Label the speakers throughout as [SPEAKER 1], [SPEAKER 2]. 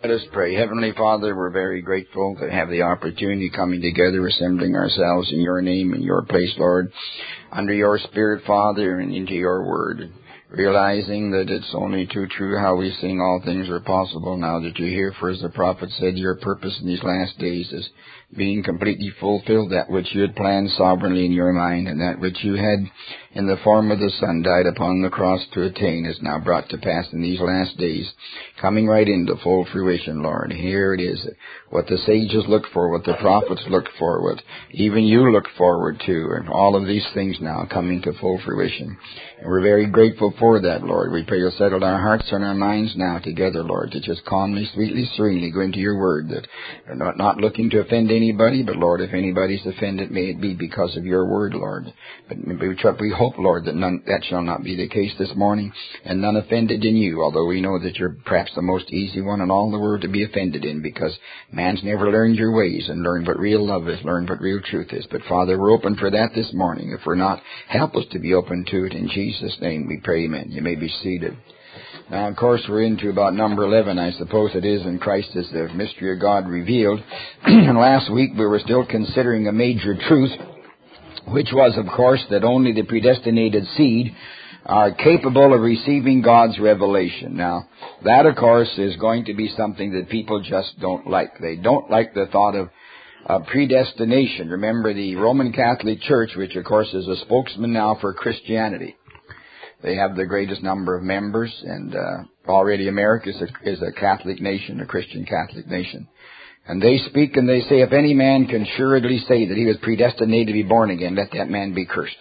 [SPEAKER 1] Let us pray. Heavenly Father, we're very grateful to have the opportunity coming together, assembling ourselves in your name, in your place, Lord, under your Spirit, Father, and into your word, realizing that it's only too true how we sing all things are possible now that you're here. For as the prophet said, your purpose in these last days is being completely fulfilled, that which you had planned sovereignly in your mind, and that which you had in the form of the Son died upon the cross to attain is now brought to pass in these last days, coming right into full fruition, Lord. Here it is, what the sages look for, what the prophets look for, what even you look forward to, and all of these things now coming to full fruition. And we're very grateful for that, Lord. We pray you'll settle our hearts and our minds now together, Lord, to just calmly, sweetly, serenely go into your word, that we're not looking to offend anybody, but, Lord, if anybody's offended, may it be because of your word, Lord. But we hope, Lord, that that shall not be the case this morning, and none offended in you, although we know that you're perhaps the most easy one in all the world to be offended in, because man's never learned your ways and learned what real love is, learned what real truth is. But, Father, we're open for that this morning. If we're not, help us to be open to it. In Jesus' name we pray, amen. You may be seated. Now, of course, we're into about number 11, I suppose it is, in Christ is the mystery of God revealed. And last week we were still considering a major truth, which was, of course, that only the predestinated seed are capable of receiving God's revelation. Now, that, of course, is going to be something that people just don't like. They don't like the thought of predestination. Remember, the Roman Catholic Church, which, of course, is a spokesman now for Christianity. They have the greatest number of members, and already America is a Catholic nation, a Christian Catholic nation. And they speak and they say, if any man can assuredly say that he was predestinated to be born again, let that man be cursed.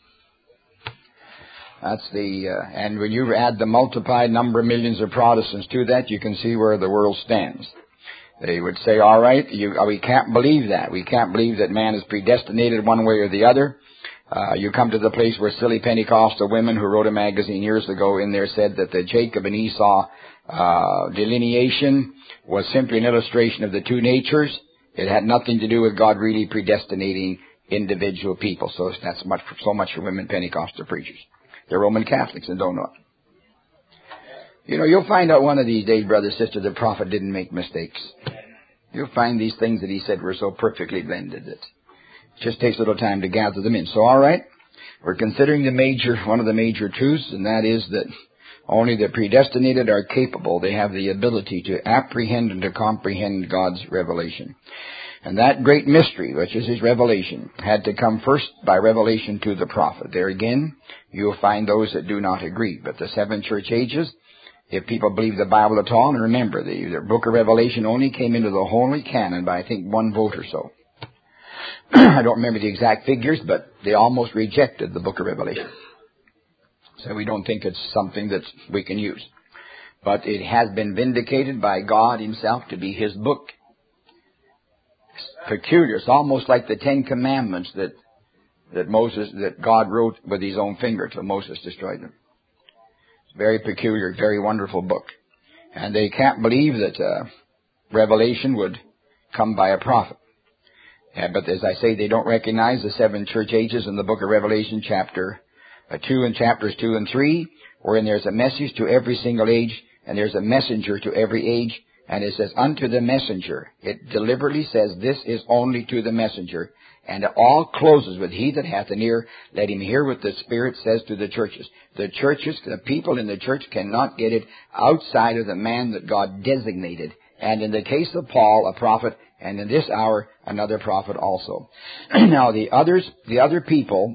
[SPEAKER 1] That's and when you add the multiplied number of millions of Protestants to that, you can see where the world stands. They would say, all right, we can't believe that. We can't believe that man is predestinated one way or the other. You come to the place where silly Pentecostal women who wrote a magazine years ago in there said that the Jacob and Esau delineation was simply an illustration of the two natures. It had nothing to do with God really predestinating individual people. So that's so much for women Pentecostal preachers. They're Roman Catholics and don't know it. You know, you'll find out one of these days, brother, sister, the prophet didn't make mistakes. You'll find these things that he said were so perfectly blended that it just takes a little time to gather them in. So, all right, we're considering one of the major truths, and that is that only the predestinated are capable. They have the ability to apprehend and to comprehend God's revelation. And that great mystery, which is his revelation, had to come first by revelation to the prophet. There again, you'll find those that do not agree. But the seven church ages, if people believe the Bible at all, and remember, the book of Revelation only came into the Holy Canon by, I think, one vote or so. I don't remember the exact figures, but they almost rejected the book of Revelation. So we don't think it's something that we can use. But it has been vindicated by God himself to be his book. It's peculiar. It's almost like the Ten Commandments that God wrote with his own finger till Moses destroyed them. It's a very peculiar, very wonderful book. And they can't believe that Revelation would come by a prophet. But as I say, they don't recognize the seven church ages in the book of Revelation, chapter 2 and chapters 2 and 3, wherein there's a message to every single age, and there's a messenger to every age, and it says, unto the messenger. It deliberately says, this is only to the messenger. And it all closes with, he that hath an ear, let him hear what the Spirit says to the churches. The churches, the people in the church cannot get it outside of the man that God designated. And in the case of Paul, a prophet, and in this hour, another prophet also. Now, the other people,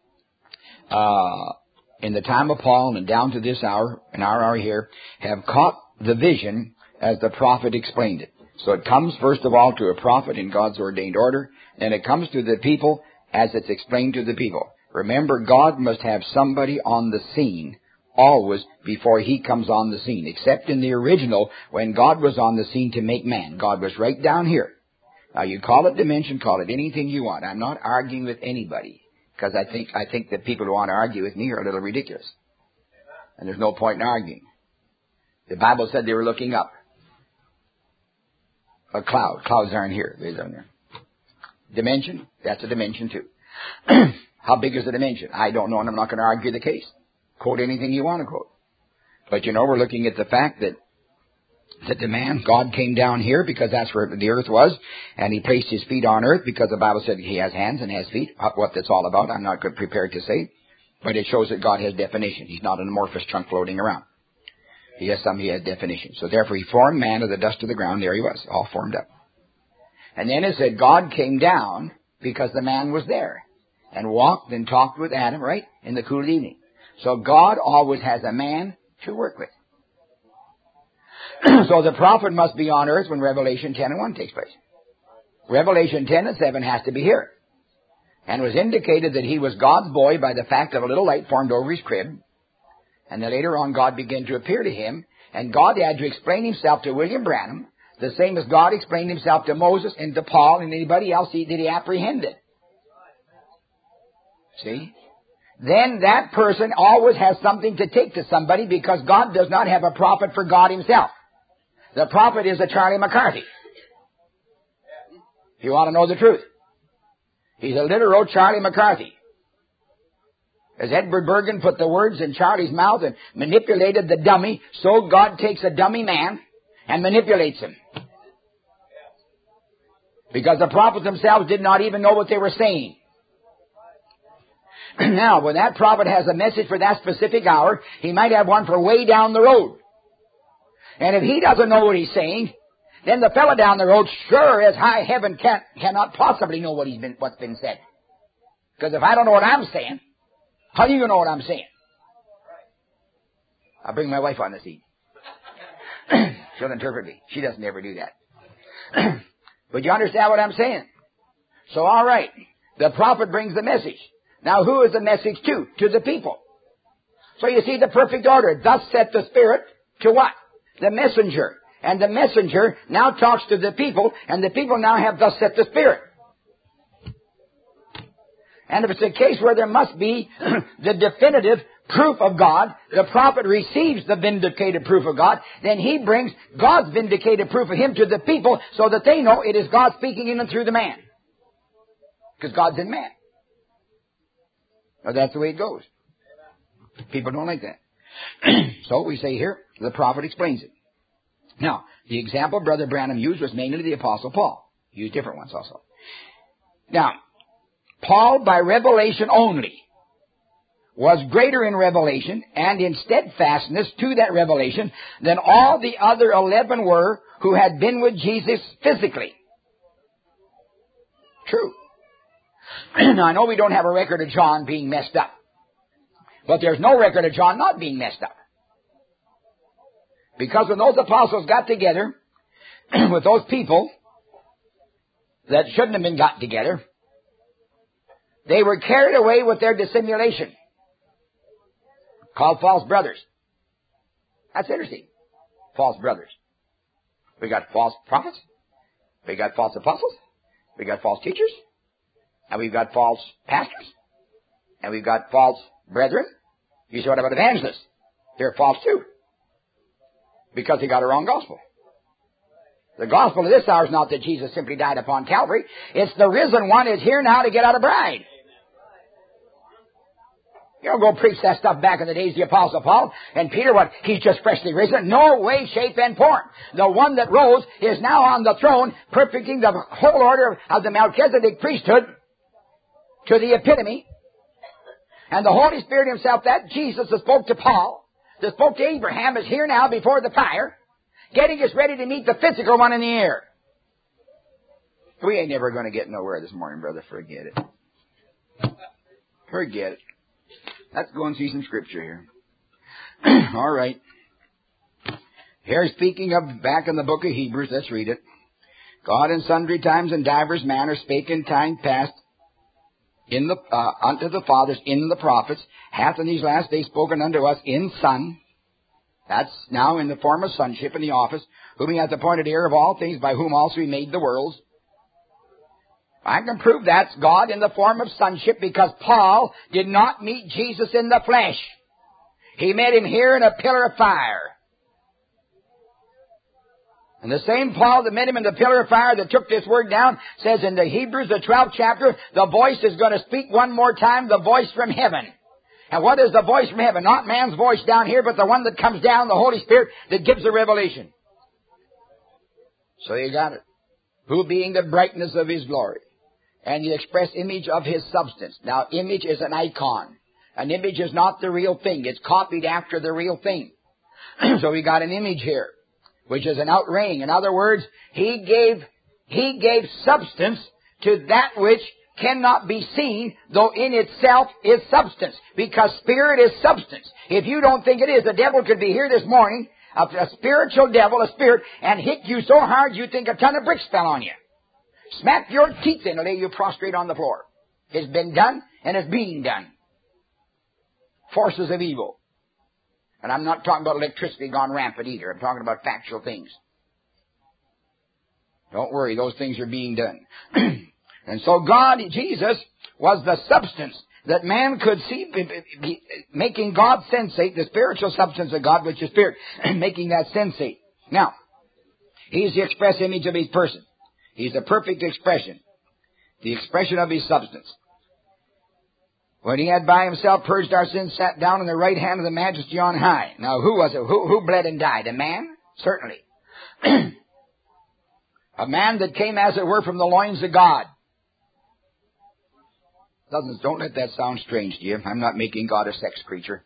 [SPEAKER 1] in the time of Paul and down to this hour, in our hour here, have caught the vision as the prophet explained it. So it comes, first of all, to a prophet in God's ordained order, and it comes to the people as it's explained to the people. Remember, God must have somebody on the scene always before he comes on the scene, except in the original, when God was on the scene to make man. God was right down here. Now, you call it dimension, call it anything you want. I'm not arguing with anybody, because I think that people who want to argue with me are a little ridiculous. And there's no point in arguing. The Bible said they were looking up. A cloud. Clouds aren't here. They're down there. Dimension? That's a dimension too. How big is the dimension? I don't know, and I'm not going to argue the case. Quote anything you want to quote. But we're looking at the fact that that the man, God came down here because that's where the earth was, and He placed His feet on earth because the Bible said He has hands and has feet. What that's all about, I'm not prepared to say, but it shows that God has definition. He's not an amorphous chunk floating around. He has definition. So therefore He formed man of the dust of the ground. There he was, all formed up. And then it said God came down because the man was there and walked and talked with Adam, right, in the cool of the evening. So God always has a man to work with. So the prophet must be on earth when Revelation 10:1 takes place. Revelation 10:7 has to be here. And it was indicated that he was God's boy by the fact that a little light formed over his crib. And then later on God began to appear to him. And God had to explain Himself to William Branham, the same as God explained Himself to Moses and to Paul and anybody else that He apprehended. See? Then that person always has something to take to somebody, because God does not have a prophet for God Himself. The prophet is a Charlie McCarthy. If you want to know the truth. He's a literal Charlie McCarthy. As Edward Bergen put the words in Charlie's mouth and manipulated the dummy, so God takes a dummy man and manipulates him. Because the prophets themselves did not even know what they were saying. Now, when that prophet has a message for that specific hour, he might have one for way down the road. And if he doesn't know what he's saying, then the fellow down the road, sure as high heaven cannot possibly know what's been said. Because if I don't know what I'm saying, how do you know what I'm saying? I'll bring my wife on the scene. She'll interpret me. She doesn't ever do that. But you understand what I'm saying? So, all right. The prophet brings the message. Now, who is the message to? To the people. So you see the perfect order. Thus saith the Spirit to what? The messenger. And the messenger now talks to the people, and the people now have thus saith the Spirit. And if it's a case where there must be the definitive proof of God, the prophet receives the vindicated proof of God, then he brings God's vindicated proof of Him to the people so that they know it is God speaking in and through the man. Because God's in man. Well, that's the way it goes. People don't like that. So we say here, the prophet explains it. Now, the example Brother Branham used was mainly the Apostle Paul. He used different ones also. Now, Paul, by revelation only, was greater in revelation and in steadfastness to that revelation than all the other 11 were who had been with Jesus physically. True. Now, I know we don't have a record of John being messed up. But there's no record of John not being messed up. Because when those apostles got together with those people that shouldn't have been got together, they were carried away with their dissimulation, called false brothers. That's interesting. False brothers. We got false prophets. We got false apostles. We got false teachers. And we've got false pastors. And we've got false brethren. You see what about evangelists? They're false too. Because they got a wrong gospel. The gospel of this hour is not that Jesus simply died upon Calvary. It's the risen one is here now to get out a bride. You don't go preach that stuff back in the days of the Apostle Paul and Peter, what, he's just freshly risen. No way, shape, and form. The one that rose is now on the throne, perfecting the whole order of the Melchizedek priesthood to the epitome. And the Holy Spirit Himself, that Jesus that spoke to Paul, that spoke to Abraham, is here now before the fire, getting us ready to meet the physical one in the air. We ain't never going to get nowhere this morning, brother. Forget it. Forget it. Let's go and see some scripture here. All right. Here, speaking of, back in the book of Hebrews, let's read it. God in sundry times and divers manners spake in time past unto the fathers in the prophets, hath in these last days spoken unto us in Son. That's now in the form of sonship in the office, whom He hath appointed heir of all things, by whom also He made the worlds. I can prove that's God in the form of sonship, because Paul did not meet Jesus in the flesh. He met Him here in a pillar of fire. And the same Paul that met Him in the pillar of fire that took this word down says in the Hebrews, the 12th chapter, the voice is going to speak one more time, the voice from heaven. And what is the voice from heaven? Not man's voice down here, but the one that comes down, the Holy Spirit, that gives the revelation. So you got it. Who being the brightness of His glory and the express image of His substance. Now, image is an icon. An image is not the real thing. It's copied after the real thing. So we got an image here, which is an outraying. In other words, He gave substance to that which cannot be seen, though in itself is substance. Because spirit is substance. If you don't think it is, the devil could be here this morning, a spiritual devil, a spirit, and hit you so hard you think a ton of bricks fell on you. Smack your teeth in and lay you prostrate on the floor. It's been done, and it's being done. Forces of evil. And I'm not talking about electricity gone rampant either. I'm talking about factual things. Don't worry, those things are being done. And so God, Jesus, was the substance that man could see, making God sensate, the spiritual substance of God, which is spirit, making that sensate. Now, He's the express image of His person. He's the perfect expression, the expression of His substance. When He had by Himself purged our sins, sat down on the right hand of the Majesty on high. Now, who was it? Who bled and died? A man? Certainly. A man that came, as it were, from the loins of God. Don't let that sound strange to you. I'm not making God a sex creature.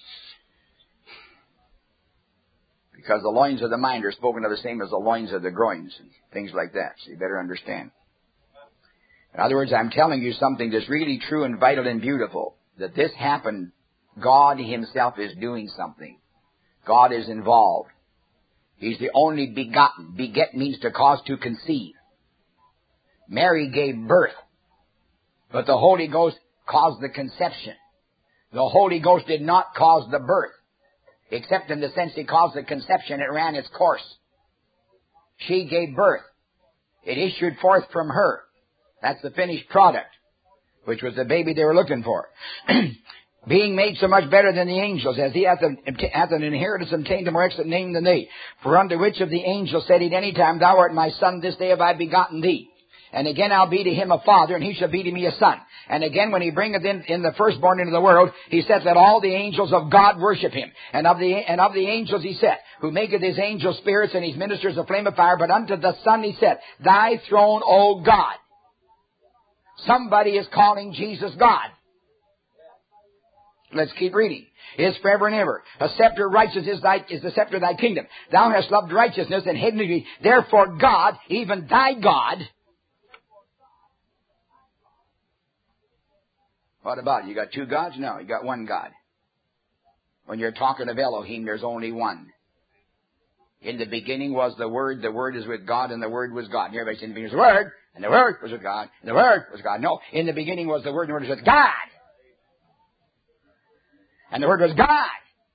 [SPEAKER 1] Because the loins of the mind are spoken of the same as the loins of the groins and things like that. So you better understand. In other words, I'm telling you something that's really true and vital and beautiful. That this happened, God Himself is doing something. God is involved. He's the only begotten. Beget means to cause to conceive. Mary gave birth. But the Holy Ghost caused the conception. The Holy Ghost did not cause the birth. Except in the sense He caused the conception. It ran its course. She gave birth. It issued forth from her. That's the finished product, which was the baby they were looking for. Being made so much better than the angels, as He hath an inheritance obtained a more excellent name than they. For unto which of the angels said He at any time, Thou art my son, this day have I begotten thee. And again I'll be to him a father, and he shall be to me a son. And again when He bringeth in the firstborn into the world, He said, Let all the angels of God worship Him. And of the angels He said, Who maketh His angels spirits and His ministers a flame of fire. But unto the Son He said, Thy throne, O God. Somebody is calling Jesus God. Let's keep reading. Is forever and ever. A scepter of righteousness is the scepter of thy kingdom. Thou hast loved righteousness and hidden it. Therefore God, even thy God. What about it? You got two gods? No, you got one God. When you're talking of Elohim, there's only one. In the beginning was the Word is with God, and the Word was God. And everybody said, in the beginning was the Word, and the Word was with God, and the Word was God. No, in the beginning was the Word, and the Word was with God. And the Word was God.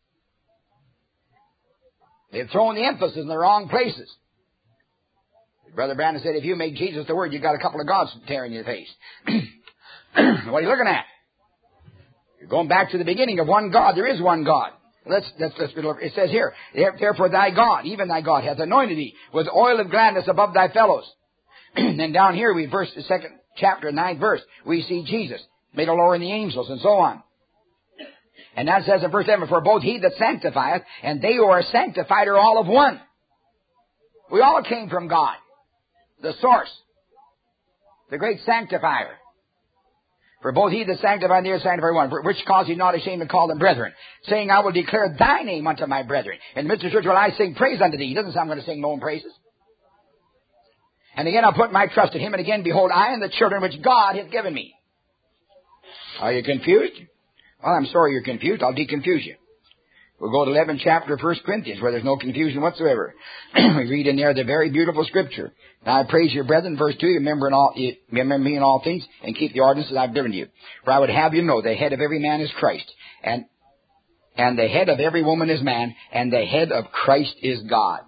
[SPEAKER 1] They've thrown the emphasis in the wrong places. Brother Brandon said, if you make Jesus the Word, you've got a couple of gods tearing your face. What are you looking at? You're going back to the beginning of one God. There is one God. Let's look. It says here, Therefore thy God, even thy God, hath anointed thee with oil of gladness above thy fellows. And then down here, the 2nd chapter, 9th verse, we see Jesus made a lower than the angels, and so on. And that says in verse 7, For both He that sanctifieth and they who are sanctified are all of one. We all came from God, the source, the great sanctifier. For both He that sanctified and they are sanctified one. For which cause He's not ashamed to call them brethren, saying, I will declare thy name unto my brethren. In the midst of church will I sing praise unto thee. He doesn't say I'm going to sing my own praises. And again I'll put my trust in Him. And again, behold, I and the children which God hath given me. Are you confused? Well, I'm sorry you're confused. I'll deconfuse you. We'll go to 11th chapter of 1 Corinthians, where there's no confusion whatsoever. We read in there the very beautiful scripture. Now I praise you, brethren, verse 2, remember me in all things, and keep the ordinances I've given you. For I would have you know, the head of every man is Christ, and the head of every woman is man, and the head of Christ is God.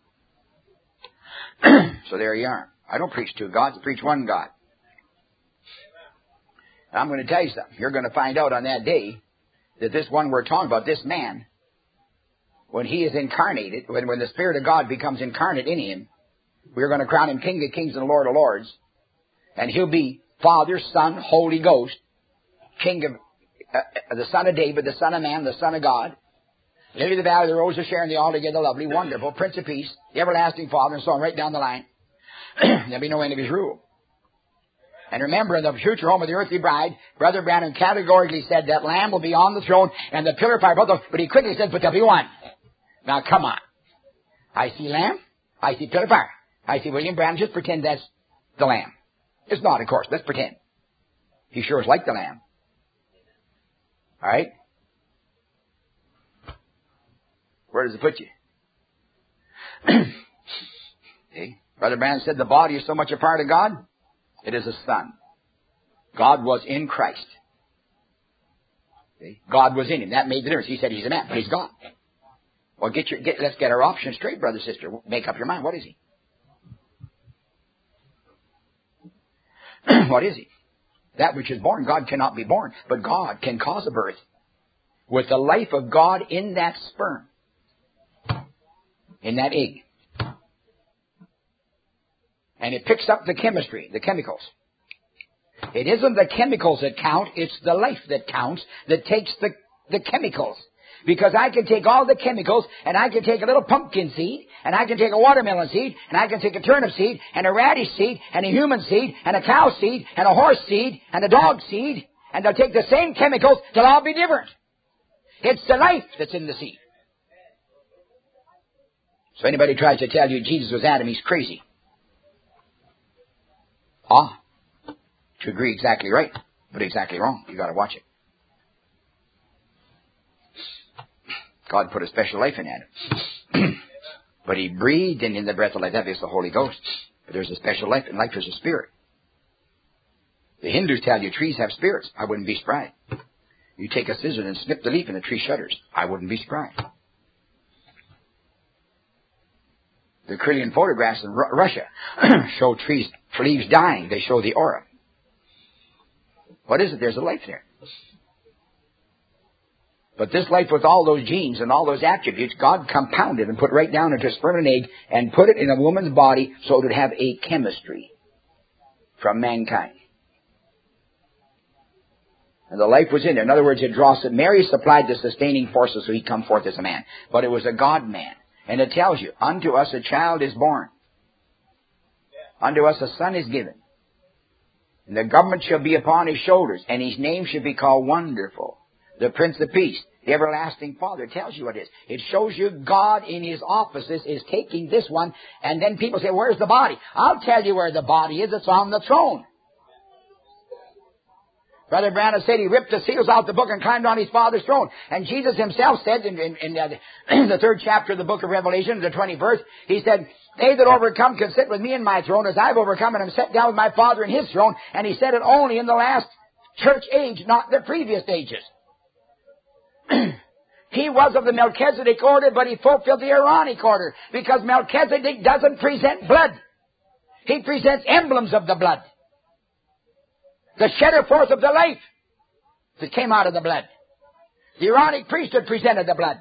[SPEAKER 1] So there you are. I don't preach two gods, I preach one God. And I'm going to tell you something. You're going to find out on that day that this one we're talking about, this man, when he is incarnated, when the Spirit of God becomes incarnate in him, we're going to crown him King of Kings and Lord of Lords. And he'll be Father, Son, Holy Ghost, King of the Son of David, the Son of Man, the Son of God. Lily of the Valley, the Rose of Sharon, the altogether lovely, wonderful, Prince of Peace, the everlasting Father, and so on right down the line. There'll be no end of his rule. And remember, in the future home of the earthly bride, Brother Branham categorically said that Lamb will be on the throne and the pillar of fire. But he quickly said, but there'll be one. Now, come on. I see Lamb. I see pillar of fire. I see William Branham. Just pretend that's the Lamb. It's not, of course. Let's pretend. He sure is like the Lamb. All right? Where does it put you? See? Brother Branham said the body is so much a part of God, it is a son. God was in Christ. See? God was in him. That made the difference. He said he's a man, but he's God. Well, let's get our options straight, brother, sister. Make up your mind. What is he? What is he? That which is born. God cannot be born, but God can cause a birth with the life of God in that sperm, in that egg. And it picks up the chemistry, the chemicals. It isn't the chemicals that count, it's the life that counts, that takes the chemicals. Because I can take all the chemicals, and I can take a little pumpkin seed, and I can take a watermelon seed, and I can take a turnip seed, and a radish seed, and a human seed, and a cow seed, and a horse seed, and a dog seed, and they'll take the same chemicals, they'll all be different. It's the life that's in the seed. So anybody tries to tell you Jesus was Adam, he's crazy. To agree exactly right, but exactly wrong. You got to watch it. God put a special life in Adam. But he breathed in the breath of life. That is the Holy Ghost. But there's a special life, and life is a spirit. The Hindus tell you trees have spirits. I wouldn't be surprised. You take a scissors and snip the leaf and the tree shudders. I wouldn't be surprised. The Kirlian photographs in Russia show leaves dying. They show the aura. What is it? There's a life there. But this life with all those genes and all those attributes, God compounded and put right down into a sperm and egg and put it in a woman's body so it would have a chemistry from mankind. And the life was in there. In other words, it draws it. Mary supplied the sustaining forces so he'd come forth as a man. But it was a God-man. And it tells you, unto us a child is born. Unto us a son is given. And the government shall be upon his shoulders, and his name shall be called Wonderful, the Prince of Peace, the Everlasting Father. It tells you what it is. It shows you God in his offices is taking this one, and then people say, where's the body? I'll tell you where the body is. It's on the throne. Brother Branham said he ripped the seals out the book and climbed on his Father's throne. And Jesus himself said in the 3rd chapter of the book of Revelation, the 20th verse, he said, they that overcome can sit with me in my throne as I've overcome and am set down with my Father in his throne. And he said it only in the last church age, not the previous ages. He was of the Melchizedek order, but he fulfilled the Aaronic order, because Melchizedek doesn't present blood. He presents emblems of the blood. The shedder forth of the life that came out of the blood. The Aaronic priesthood presented the blood.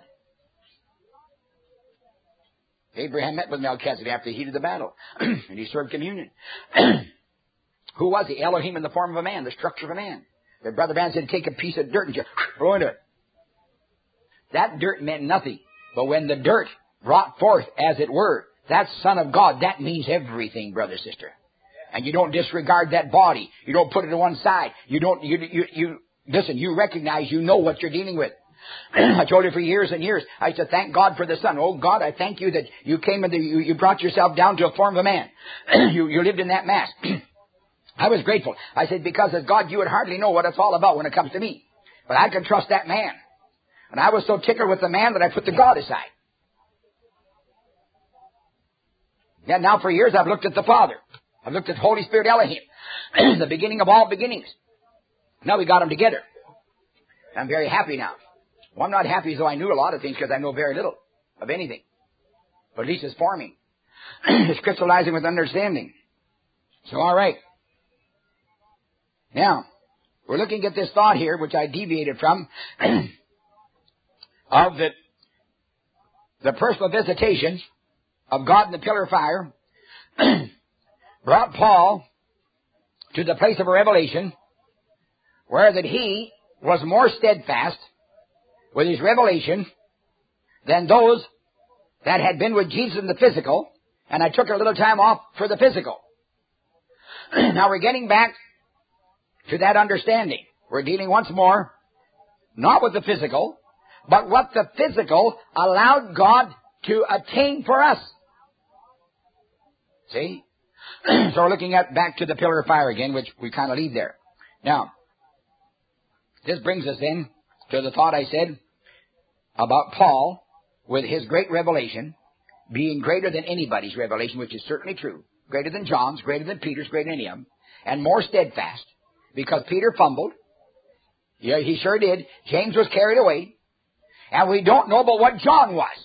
[SPEAKER 1] Abraham met with Melchizedek after the heat of the battle, and he served communion. Who was he? Elohim in the form of a man, the structure of a man. The Brother Branham said, take a piece of dirt and just throw into it. That dirt meant nothing. But when the dirt brought forth, as it were, that Son of God, that means everything, brother, sister. And you don't disregard that body. You don't put it to one side. You listen, you recognize, you know what you're dealing with. I told you for years and years, I used to thank God for the Son. Oh God, I thank you that you came and you brought yourself down to a form of a man. You lived in that mass. I was grateful. I said, because as God, you would hardly know what it's all about when it comes to me. But I can trust that man. And I was so tickled with the man that I put the God aside. Yeah, now for years I've looked at the Father. I've looked at Holy Spirit Elohim, the beginning of all beginnings. Now we got them together. I'm very happy now. Well, I'm not happy as though I knew a lot of things, because I know very little of anything. But at least it's forming. It's crystallizing with understanding. So, all right. Now, we're looking at this thought here, which I deviated from, of the personal visitation of God in the pillar of fire brought Paul to the place of a revelation where that he was more steadfast with his revelation
[SPEAKER 2] than those that had been with Jesus in the physical, and I took a little time off for the physical. Now we're getting back to that understanding. We're dealing once more, not with the physical, but what the physical allowed God to attain for us. See? So we're looking at back to the pillar of fire again, which we kind of leave there. Now, this brings us then to the thought I said about Paul with his great revelation being greater than anybody's revelation, which is certainly true. Greater than John's, greater than Peter's, greater than any of them, and more steadfast, because Peter fumbled. Yeah, he sure did. James was carried away, and we don't know about what John was.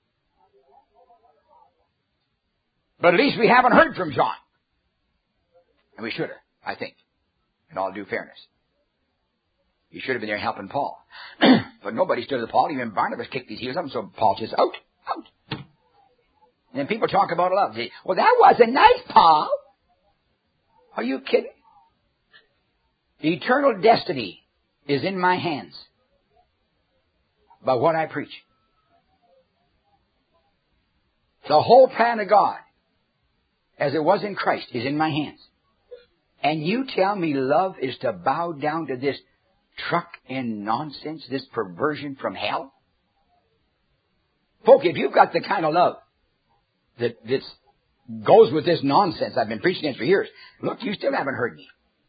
[SPEAKER 2] But at least we haven't heard from John. And we should have, I think, in all due fairness. He should have been there helping Paul. But nobody stood with Paul. Even Barnabas kicked his heels up, so Paul says, out. And then people talk about love. Say, well, that wasn't nice, Paul. Are you kidding? The eternal destiny is in my hands by what I preach. The whole plan of God, as it was in Christ, is in my hands. And you tell me love is to bow down to this truck and nonsense, this perversion from hell? Folks, if you've got the kind of love that goes with this nonsense I've been preaching against for years, look, you still haven't heard me.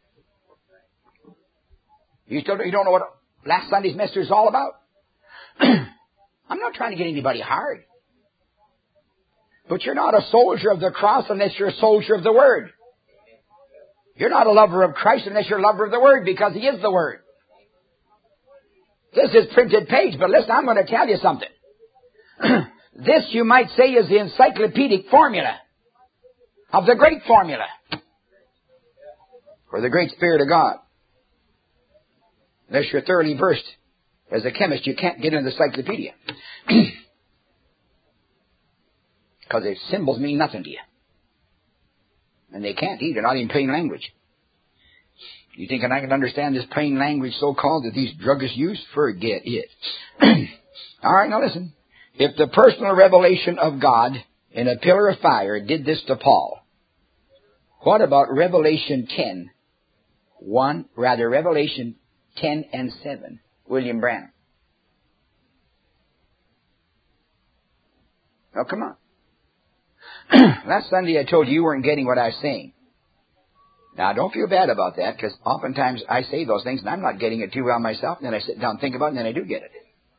[SPEAKER 2] You don't know what last Sunday's message is all about? I'm not trying to get anybody hard. But you're not a soldier of the cross unless you're a soldier of the Word. You're not a lover of Christ unless you're a lover of the Word, because He is the Word. This is printed page, but listen, I'm going to tell you something. This, you might say, is the encyclopedic formula of the great formula for the great Spirit of God. Unless you're thoroughly versed as a chemist, you can't get in the encyclopedia. Because the symbols mean nothing to you. And they can't either, not in plain language. You thinking I can understand this plain language so-called that these druggists use? Forget it. All right, now listen. If the personal revelation of God in a pillar of fire did this to Paul, what about Revelation 10, Revelation 10 and 7, William Branham? Now, come on. Last Sunday I told you weren't getting what I was saying. Now, don't feel bad about that, because oftentimes I say those things and I'm not getting it too well myself, and then I sit down and think about it, and then I do get it.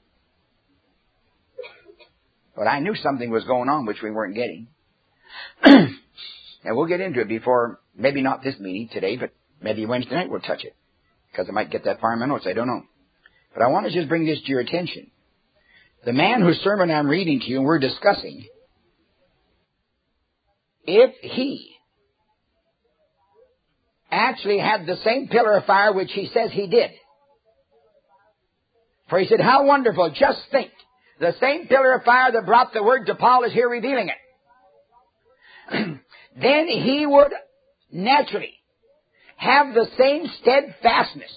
[SPEAKER 2] But I knew something was going on which we weren't getting. And we'll get into it before, maybe not this meeting today, but maybe Wednesday night we'll touch it. Because I might get that far in my notes, I don't know. But I want to just bring this to your attention. The man whose sermon I'm reading to you and we're discussing, if he actually had the same pillar of fire which he says he did. For he said, how wonderful, just think. The same pillar of fire that brought the word to Paul is here revealing it. Then he would naturally have the same steadfastness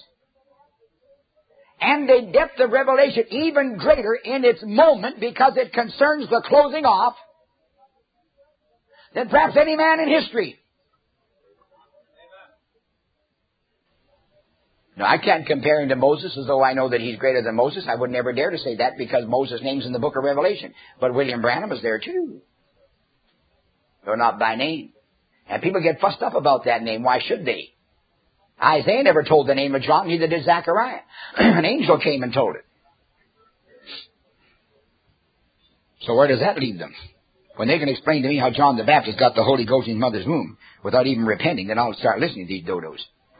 [SPEAKER 2] and a depth of revelation even greater in its moment, because it concerns the closing off, than perhaps any man in history. Now, I can't compare him to Moses as though I know that he's greater than Moses. I would never dare to say that, because Moses' name's in the book of Revelation. But William Branham is there too. Though not by name. And people get fussed up about that name. Why should they? Isaiah never told the name of John, neither did Zechariah. An angel came and told it. So where does that leave them? When they can explain to me how John the Baptist got the Holy Ghost in his mother's womb without even repenting, then I'll start listening to these dodos.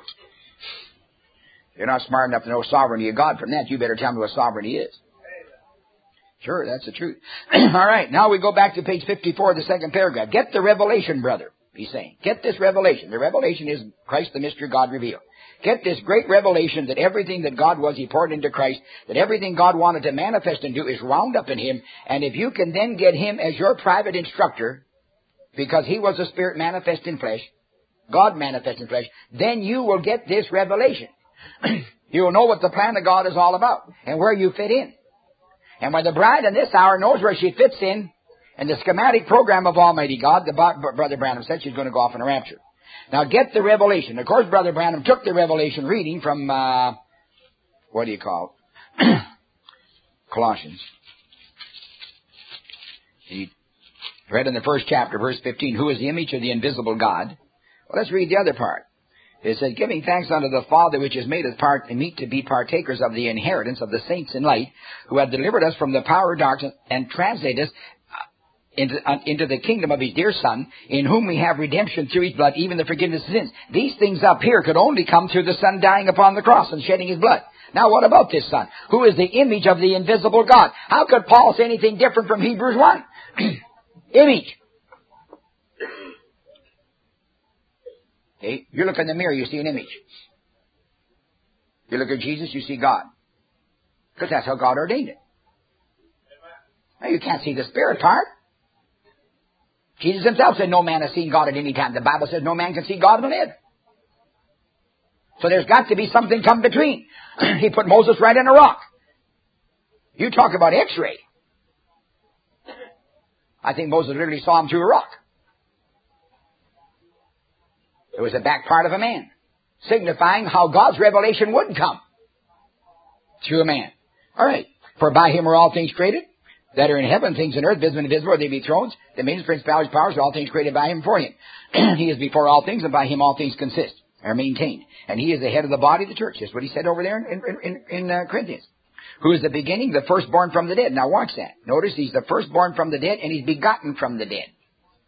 [SPEAKER 2] You're not smart enough to know sovereignty of God. From that, you better tell me what sovereignty is. Sure, that's the truth. All right, now we go back to page 54 of the second paragraph. Get the revelation, brother, he's saying. Get this revelation. The revelation is Christ, the mystery God revealed. Get this great revelation that everything that God was, He poured into Christ, that everything God wanted to manifest and do is wound up in Him. And if you can then get Him as your private instructor, because He was a Spirit manifest in flesh, God manifest in flesh, then you will get this revelation. You will know what the plan of God is all about and where you fit in. And when the bride in this hour knows where she fits in the schematic program of Almighty God, Brother Branham said she's going to go off in a rapture. Now get the revelation. Of course, Brother Branham took the revelation reading from, what do you call it? Colossians. He read in the first chapter, verse 15, who is the image of the invisible God. Well, let's read the other part. It says, giving thanks unto the Father which has made us meet to be partakers of the inheritance of the saints in light, who have delivered us from the power of darkness and translated us into the kingdom of His dear Son, in whom we have redemption through His blood, even the forgiveness of sins. These things up here could only come through the Son dying upon the cross and shedding His blood. Now what about this Son, who is the image of the invisible God? How could Paul say anything different from Hebrews 1? Image. Okay? You look in the mirror, you see an image. You look at Jesus, you see God. Because that's how God ordained it. Now you can't see the Spirit part. Jesus Himself said no man has seen God at any time. The Bible says no man can see God and live. So there's got to be something come between. He put Moses right in a rock. You talk about X-ray. I think Moses literally saw him through a rock. It was the back part of a man, signifying how God's revelation would come through a man. All right. For by Him are all things created, that are in heaven, things in earth, visible and invisible, they be thrones, dominions, principalities, powers, all things created by Him for Him. He is before all things, and by Him all things consist, are maintained. And He is the head of the body of the church. That's what he said over there in Corinthians. Who is the beginning, the firstborn from the dead. Now watch that. Notice He's the firstborn from the dead, and He's begotten from the dead.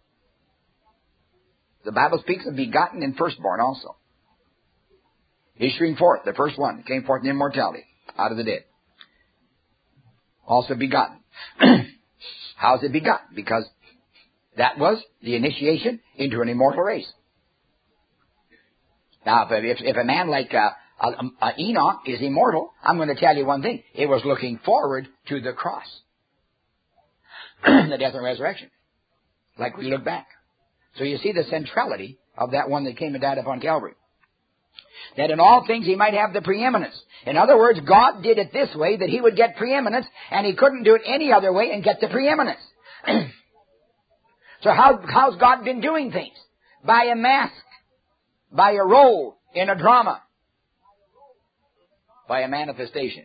[SPEAKER 2] The Bible speaks of begotten and firstborn also. Issuing forth, the first one, came forth in immortality, out of the dead. Also begotten. How is it begotten? Because that was the initiation into an immortal race. Now, if a man like Enoch is immortal, I'm going to tell you one thing. It was looking forward to the cross. The death and resurrection. Like we look back. So you see the centrality of that one that came and died upon Calvary. That in all things He might have the preeminence. In other words, God did it this way that He would get preeminence, and He couldn't do it any other way and get the preeminence. So how's God been doing things? By a mask, by a role in a drama, by a manifestation.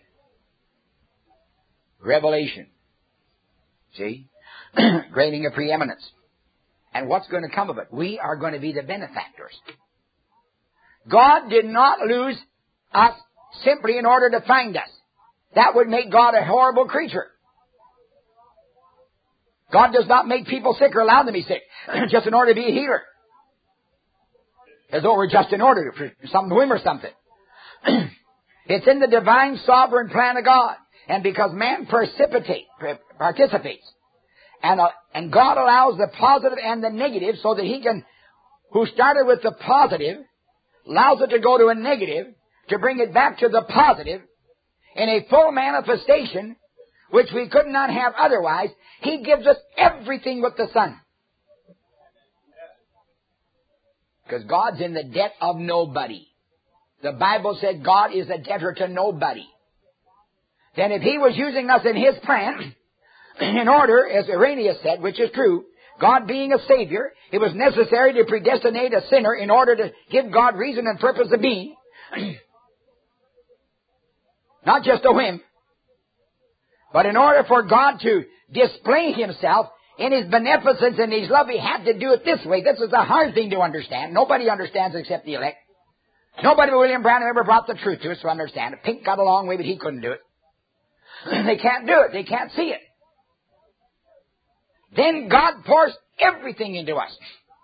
[SPEAKER 2] Revelation. See? Granting a preeminence. And what's going to come of it? We are going to be the benefactors. God did not lose us simply in order to find us. That would make God a horrible creature. God does not make people sick or allow them to be sick just in order to be a healer. As though we're just in order for something to Him or something. It's in the divine sovereign plan of God. And because man participates, and God allows the positive and the negative so that He can, who started with the positive, allows it to go to a negative, to bring it back to the positive, in a full manifestation, which we could not have otherwise. He gives us everything with the Son. Because God's in the debt of nobody. The Bible said God is a debtor to nobody. Then if He was using us in His plan, in order, as Irenaeus said, which is true, God being a Savior, it was necessary to predestinate a sinner in order to give God reason and purpose of being. Not just a whim. But in order for God to display Himself in His beneficence and His love, He had to do it this way. This is a hard thing to understand. Nobody understands except the elect. Nobody but William Branham ever brought the truth to us to understand it. Pink got a long way, but he couldn't do it. They can't do it. They can't see it. Then God pours everything into us.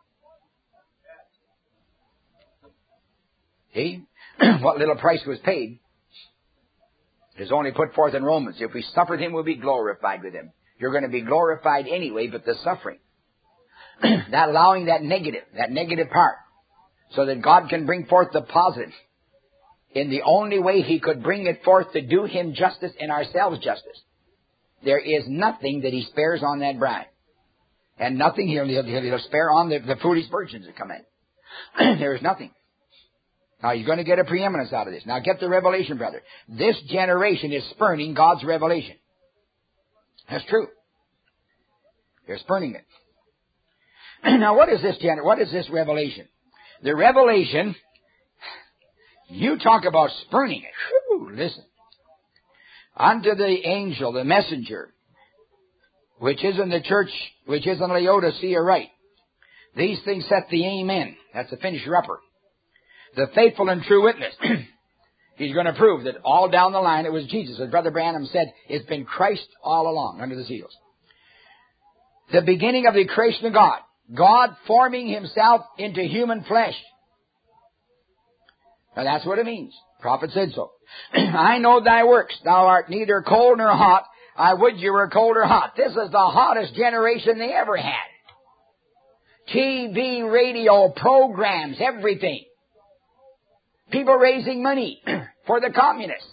[SPEAKER 2] See? What little price was paid is only put forth in Romans. If we suffer with Him, we'll be glorified with Him. You're going to be glorified anyway, but the suffering. That allowing that negative part, so that God can bring forth the positive in the only way He could bring it forth to do Him justice and ourselves justice. There is nothing that He spares on that bride. And nothing He'll spare on the foolish virgins that come in. There is nothing. Now, He's going to get a preeminence out of this. Now, get the revelation, brother. This generation is spurning God's revelation. That's true. They're spurning it. Now, what is this revelation? The revelation, you talk about spurning it. Whew, listen. Unto the angel, the messenger, which is in the church, which is in Laodicea, write. These things set the amen. That's the finisher-upper. The faithful and true witness. He's going to prove that all down the line it was Jesus. As Brother Branham said, it's been Christ all along under the seals. The beginning of the creation of God. God forming Himself into human flesh. Now that's what it means. Prophet said so. I know thy works. Thou art neither cold nor hot. I would you were cold or hot. This is the hottest generation they ever had. TV, radio, programs, everything. People raising money for the communists.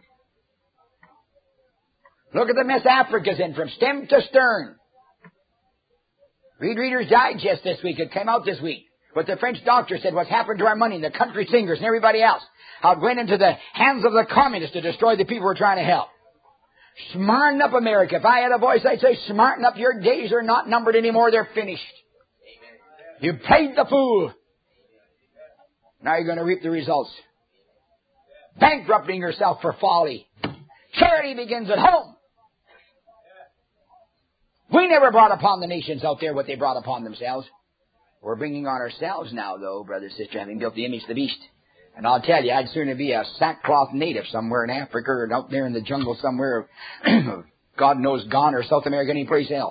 [SPEAKER 2] Look at the mess Africa's in from stem to stern. Read Reader's Digest this week. It came out this week. What the French doctor said, what's happened to our money and the country singers and everybody else. How it went into the hands of the communists to destroy the people we're trying to help. Smarten up, America. If I had a voice, I'd say, smarten up. Your days are not numbered anymore. They're finished. You played the fool. Now you're going to reap the results. Bankrupting yourself for folly. Charity begins at home. We never brought upon the nations out there what they brought upon themselves. We're bringing on ourselves now, though, brother, sister, having built the image of the beast. And I'll tell you, I'd sooner be a sackcloth native somewhere in Africa or out there in the jungle somewhere, God knows, gone, or South America, any place else.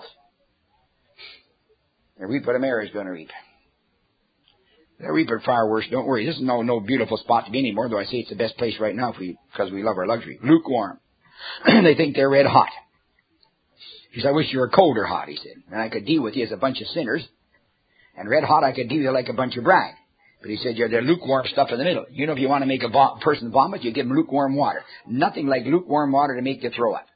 [SPEAKER 2] And reap what America's going to reap. They're reaping far worse. Don't worry. This is no beautiful spot to be anymore, though I say it's the best place right now because we love our luxury. Lukewarm. They think they're red hot. He said, I wish you were cold or hot, he said. And I could deal with you as a bunch of sinners. And red hot, I could deal with you like a bunch of bride. But he said, you're the lukewarm stuff in the middle. You know, if you want to make a person vomit, you give them lukewarm water. Nothing like lukewarm water to make you throw up.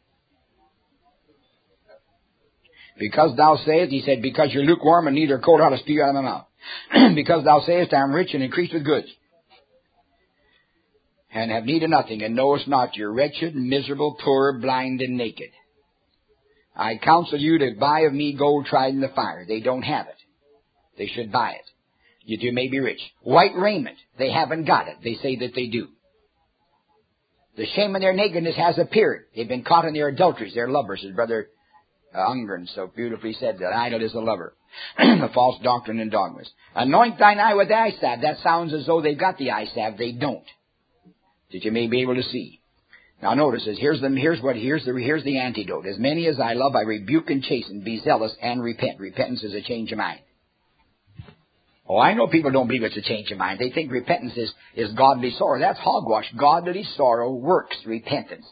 [SPEAKER 2] Because thou sayest, he said, because you're lukewarm and neither cold or hot, I'll spew you out of my mouth. Because thou sayest, I am rich and increased with goods, and have need of nothing, and knowest not you're wretched, miserable, poor, blind, and naked. I counsel you to buy of me gold tried in the fire. They don't have it. They should buy it. You may be rich. White raiment. They haven't got it. They say that they do. The shame of their nakedness has appeared. They've been caught in their adulteries. They're lovers, as Brother Ungern so beautifully said, that idol is a lover. The false doctrine and dogmas. Anoint thine eye with eye salve. That sounds as though they've got the eye salve. They don't. That you may be able to see. Now notice this. Here's the antidote. As many as I love, I rebuke and chasten. Be zealous and repent. Repentance is a change of mind. Oh, I know people don't believe it's a change of mind. They think repentance is godly sorrow. That's hogwash. Godly sorrow works repentance.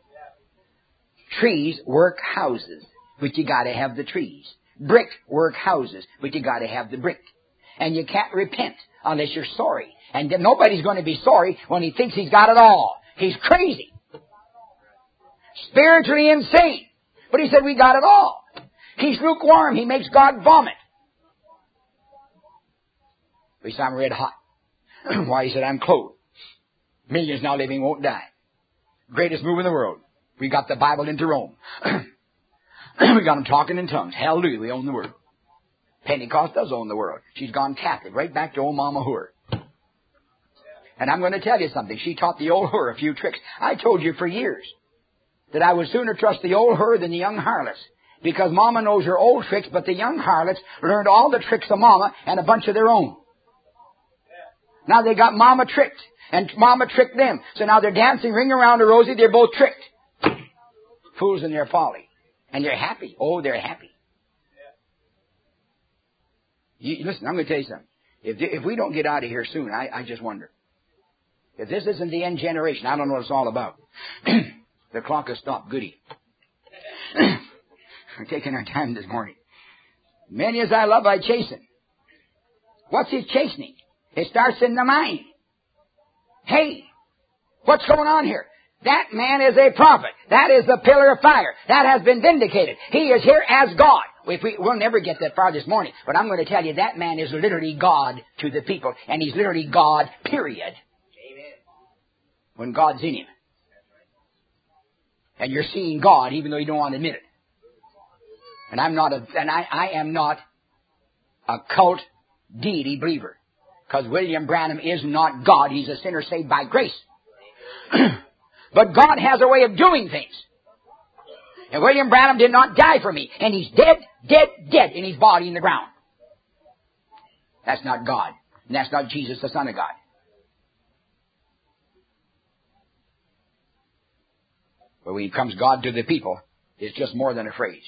[SPEAKER 2] Trees work houses, but you got to have the trees. Brick work houses, but you got to have the brick. And you can't repent unless you're sorry. And nobody's going to be sorry when he thinks he's got it all. He's crazy. Spiritually insane. But he said we got it all. He's lukewarm. He makes God vomit. He said I'm red hot. Why? He said I'm clothed. Millions now living won't die. Greatest move in the world. We got the Bible into Rome. We got them talking in tongues. Hallelujah, we own the world. Pentecost does own the world. She's gone Catholic, right back to old Mama Hoor. And I'm going to tell you something. She taught the old Hoor a few tricks. I told you for years that I would sooner trust the old Hoor than the young harlots. Because Mama knows her old tricks, but the young harlots learned all the tricks of Mama and a bunch of their own. Now they got Mama tricked, and Mama tricked them. So now they're dancing, ring around her rosy, they're both tricked. Fools in their folly. And they're happy. Oh, they're happy. Listen, I'm going to tell you something. If we don't get out of here soon, I just wonder. If this isn't the end generation, I don't know what it's all about. The clock has stopped. Goody. We're taking our time this morning. Many as I love, I chasten. What's his chastening? It starts in the mind. Hey, what's going on here? That man is a prophet. That is the pillar of fire. That has been vindicated. He is here as God. We'll never get that far this morning, but I'm going to tell you that man is literally God to the people, and he's literally God, period. Amen. When God's in him. And you're seeing God even though you don't want to admit it. And I am not a cult deity believer. Because William Branham is not God. He's a sinner saved by grace. But God has a way of doing things. And William Branham did not die for me. And he's dead in his body in the ground. That's not God. And that's not Jesus, the Son of God. But when he comes God to the people, it's just more than a phrase.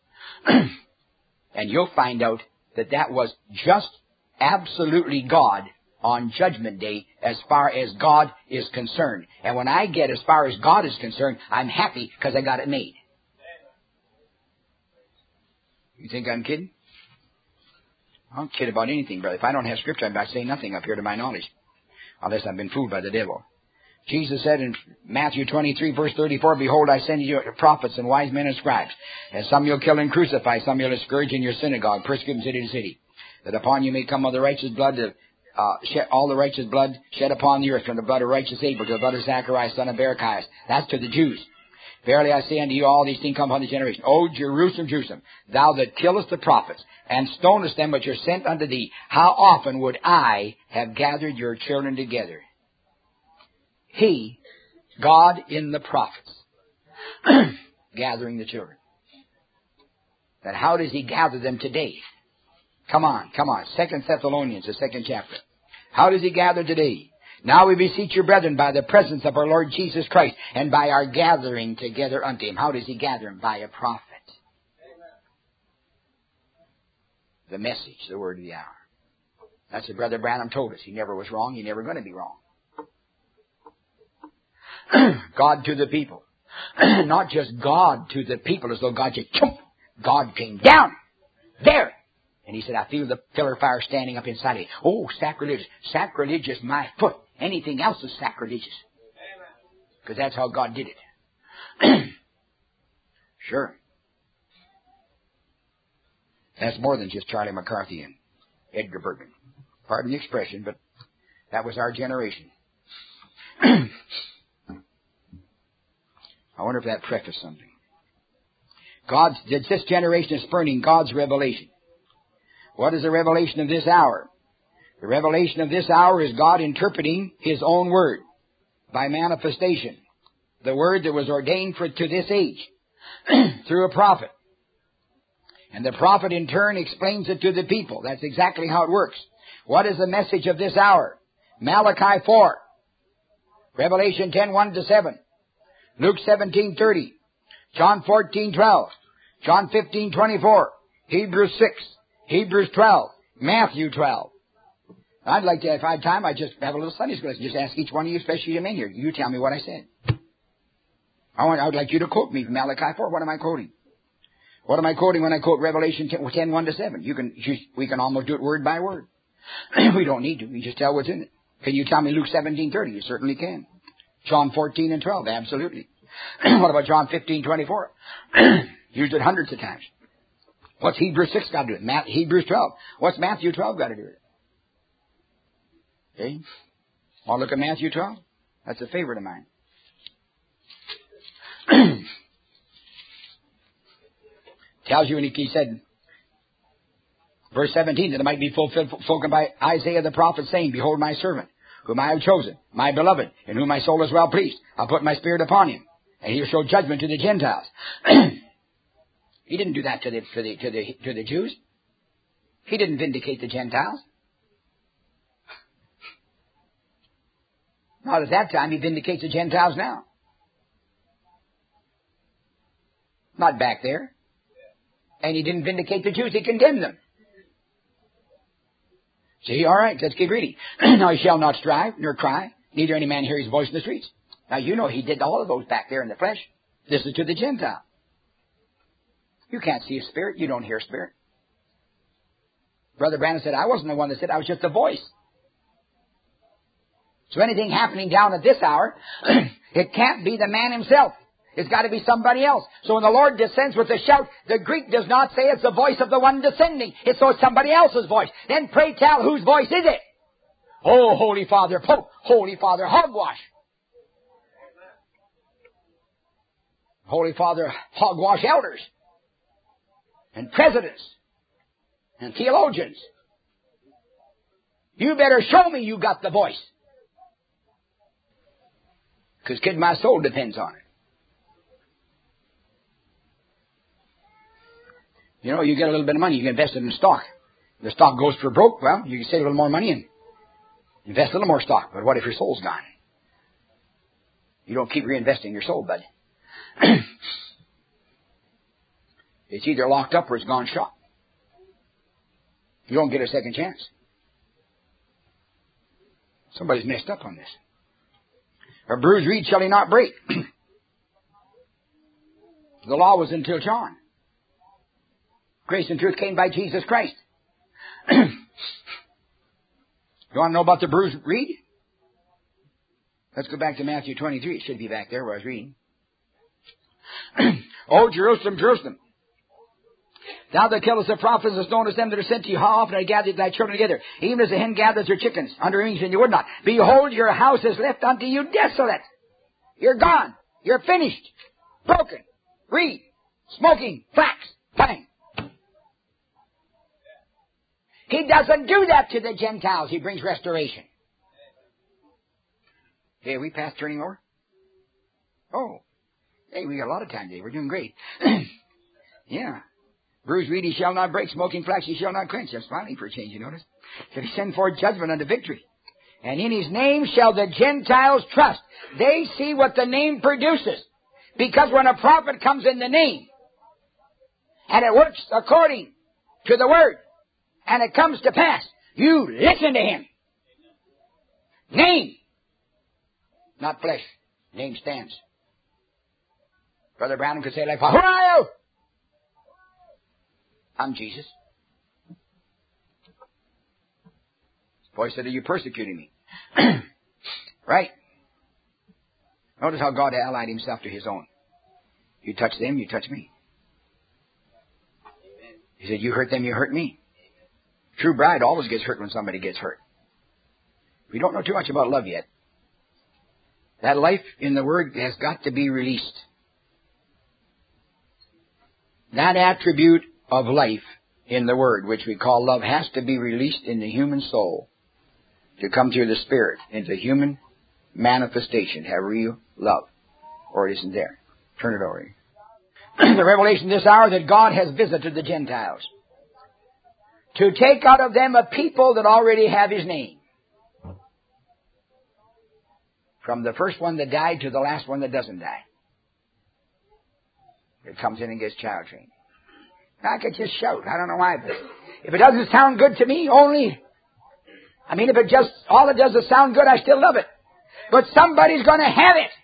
[SPEAKER 2] And you'll find out that that was just absolutely God on Judgment Day as far as God is concerned. And when I get as far as God is concerned, I'm happy because I got it made. You think I'm kidding? I don't kid about anything, brother. If I don't have Scripture, I'm not saying nothing up here to my knowledge. Unless I've been fooled by the devil. Jesus said in Matthew 23, verse 34, Behold, I send you prophets and wise men and scribes. And some you'll kill and crucify, some you'll scourge in your synagogue, persecute from city to city. That upon you may come all the righteous blood, all the righteous blood shed upon the earth, from the blood of righteous Abel to the blood of Zacharias, son of Barachias. That's to the Jews. Verily I say unto you, all these things come upon the generation. O Jerusalem, Jerusalem, thou that killest the prophets, and stonest them which are sent unto thee, how often would I have gathered your children together? He, God in the prophets, gathering the children. But how does he gather them today? Come on. 2 Thessalonians, the 2nd chapter. How does he gather today? Now we beseech you, brethren, by the presence of our Lord Jesus Christ, and by our gathering together unto him. How does he gather him? By a prophet. The message, the word of the hour. That's what Brother Branham told us. He never was wrong. He's never going to be wrong. God to the people. Not just God to the people as though God just, God came down there. And he said, I feel the pillar of fire standing up inside of you. Oh, sacrilegious. Sacrilegious, my foot. Anything else is sacrilegious. Because that's how God did it. Sure. That's more than just Charlie McCarthy and Edgar Bergen. Pardon the expression, but that was our generation. I wonder if that prefaced something. This generation is spurning God's revelation. What is the revelation of this hour? The revelation of this hour is God interpreting His own word by manifestation. The word that was ordained to this age through a prophet. And the prophet in turn explains it to the people. That's exactly how it works. What is the message of this hour? Malachi 4. Revelation 10:1-7. Luke 17:30. John 14:12. John 15:24. Hebrews 6. Hebrews 12. Matthew 12. I'd like to, if I had time, I'd just have a little Sunday school lesson. Just ask each one of you, especially you men here. You tell me what I said. I would like you to quote me from Malachi 4. What am I quoting? What am I quoting when I quote Revelation 10:1-7? We can almost do it word by word. We don't need to. We just tell what's in it. Can you tell me Luke 17:30? You certainly can. John 14:12. Absolutely. What about John 15:24? Used it hundreds of times. What's Hebrews 6 got to do with it? Hebrews 12. What's Matthew 12 got to do with it? Okay? Want to look at Matthew 12? That's a favorite of mine. Tells you, and he said, verse 17, that it might be fulfilled, spoken by Isaiah the prophet, saying, Behold my servant, whom I have chosen, my beloved, in whom my soul is well pleased. I'll put my spirit upon him, and he'll show judgment to the Gentiles. He didn't do that to the Jews. He didn't vindicate the Gentiles. Not at that time. He vindicates the Gentiles now. Not back there. And he didn't vindicate the Jews. He condemned them. See, all right, let's get ready. Now he shall not strive, nor cry, neither any man hear his voice in the streets. Now you know he did all of those back there in the flesh. This is to the Gentile. You can't see a spirit. You don't hear a spirit. Brother Branham said, I wasn't the one that said, I was just a voice. So anything happening down at this hour, it can't be the man himself. It's got to be somebody else. So when the Lord descends with a shout, the Greek does not say it's the voice of the one descending. It's somebody else's voice. Then pray tell, whose voice is it? Oh, Holy Father Pope, Holy Father Hogwash. Holy Father Hogwash elders. and presidents and theologians. You better show me you got the voice. Because, kid, my soul depends on it. You know, you get a little bit of money, you can invest it in stock. The stock goes for broke, well, you can save a little more money and invest a little more stock. But what if your soul's gone? You don't keep reinvesting your soul, bud. It's either locked up or it's gone shot. You don't get a second chance. Somebody's messed up on this. A bruised reed shall he not break. The law was until John. Grace and truth came by Jesus Christ. You want to know about the bruised reed? Let's go back to Matthew 23. It should be back there where I was reading. Oh, Jerusalem, Jerusalem, thou that killest the prophets and stonest them that are sent to you, how often I gathered thy children together, even as a hen gathers her chickens under wings, and you would not. Behold, your house is left unto you desolate. You're gone. You're finished. Broken. Reed. Smoking. Flax. Bang. He doesn't do that to the Gentiles. He brings restoration. Hey, are we past turning over? Oh. Hey, we got a lot of time today. We're doing great. Yeah. Bruised reed he shall not break, smoking flax he shall not quench. I'm smiling for a change, you notice. Shall he send forth judgment unto victory. And in his name shall the Gentiles trust. They see what the name produces. Because when a prophet comes in the name, and it works according to the word, and it comes to pass, you listen to him. Name. Not flesh. Name stands. Brother Branham could say like, who are you? I'm Jesus. His voice said, are you persecuting me? Right. Notice how God allied himself to his own. You touch them, you touch me. He said, you hurt them, you hurt me. True bride always gets hurt when somebody gets hurt. We don't know too much about love yet. That life in the Word has got to be released. That attribute of life in the Word, which we call love, has to be released in the human soul to come through the Spirit into human manifestation, have real love. Or it isn't there. Turn it over. The revelation this hour that God has visited the Gentiles to take out of them a people that already have His name. From the first one that died to the last one that doesn't die. It comes in and gets child trained. I could just shout. I don't know why, but if it doesn't sound good to me, if it just, all it does is sound good, I still love it. But somebody's going to have it.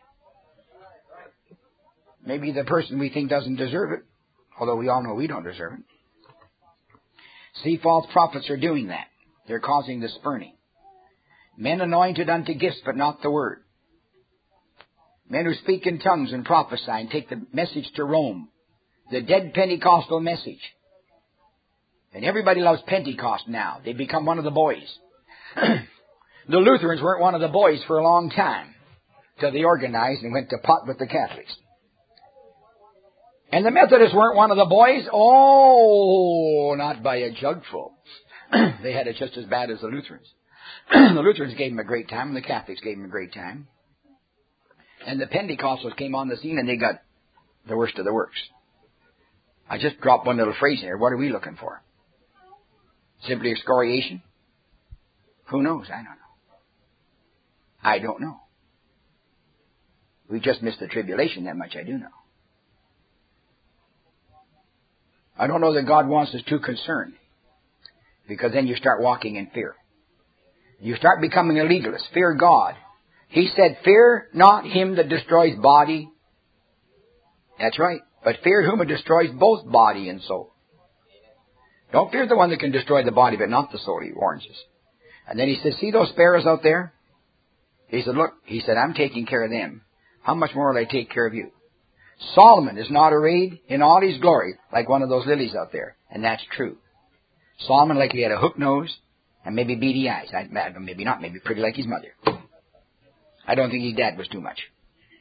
[SPEAKER 2] Maybe the person we think doesn't deserve it, although we all know we don't deserve it. See, false prophets are doing that. They're causing the spurning. Men anointed unto gifts, but not the word. Men who speak in tongues and prophesy and take the message to Rome. The dead Pentecostal message. And everybody loves Pentecost now. They've become one of the boys. The Lutherans weren't one of the boys for a long time, till they organized and went to pot with the Catholics. And the Methodists weren't one of the boys. Oh, not by a jugful. They had it just as bad as the Lutherans. The Lutherans gave them a great time, and the Catholics gave them a great time. And the Pentecostals came on the scene, and they got the worst of the works. I just dropped one little phrase here. What are we looking for? Simply excoriation? Who knows? I don't know. We just missed the tribulation, that much I do know. I don't know that God wants us too concerned, because then you start walking in fear. You start becoming a legalist. Fear God. He said, fear not him that destroys body. That's right. But fear whom it destroys both body and soul. Don't fear the one that can destroy the body, but not the soul, he warns us. And then he says, see those sparrows out there? He said, look, I'm taking care of them. How much more will I take care of you? Solomon is not arrayed in all his glory like one of those lilies out there. And that's true. Solomon likely had a hook nose and maybe beady eyes. Maybe not, maybe pretty like his mother. I don't think his dad was too much.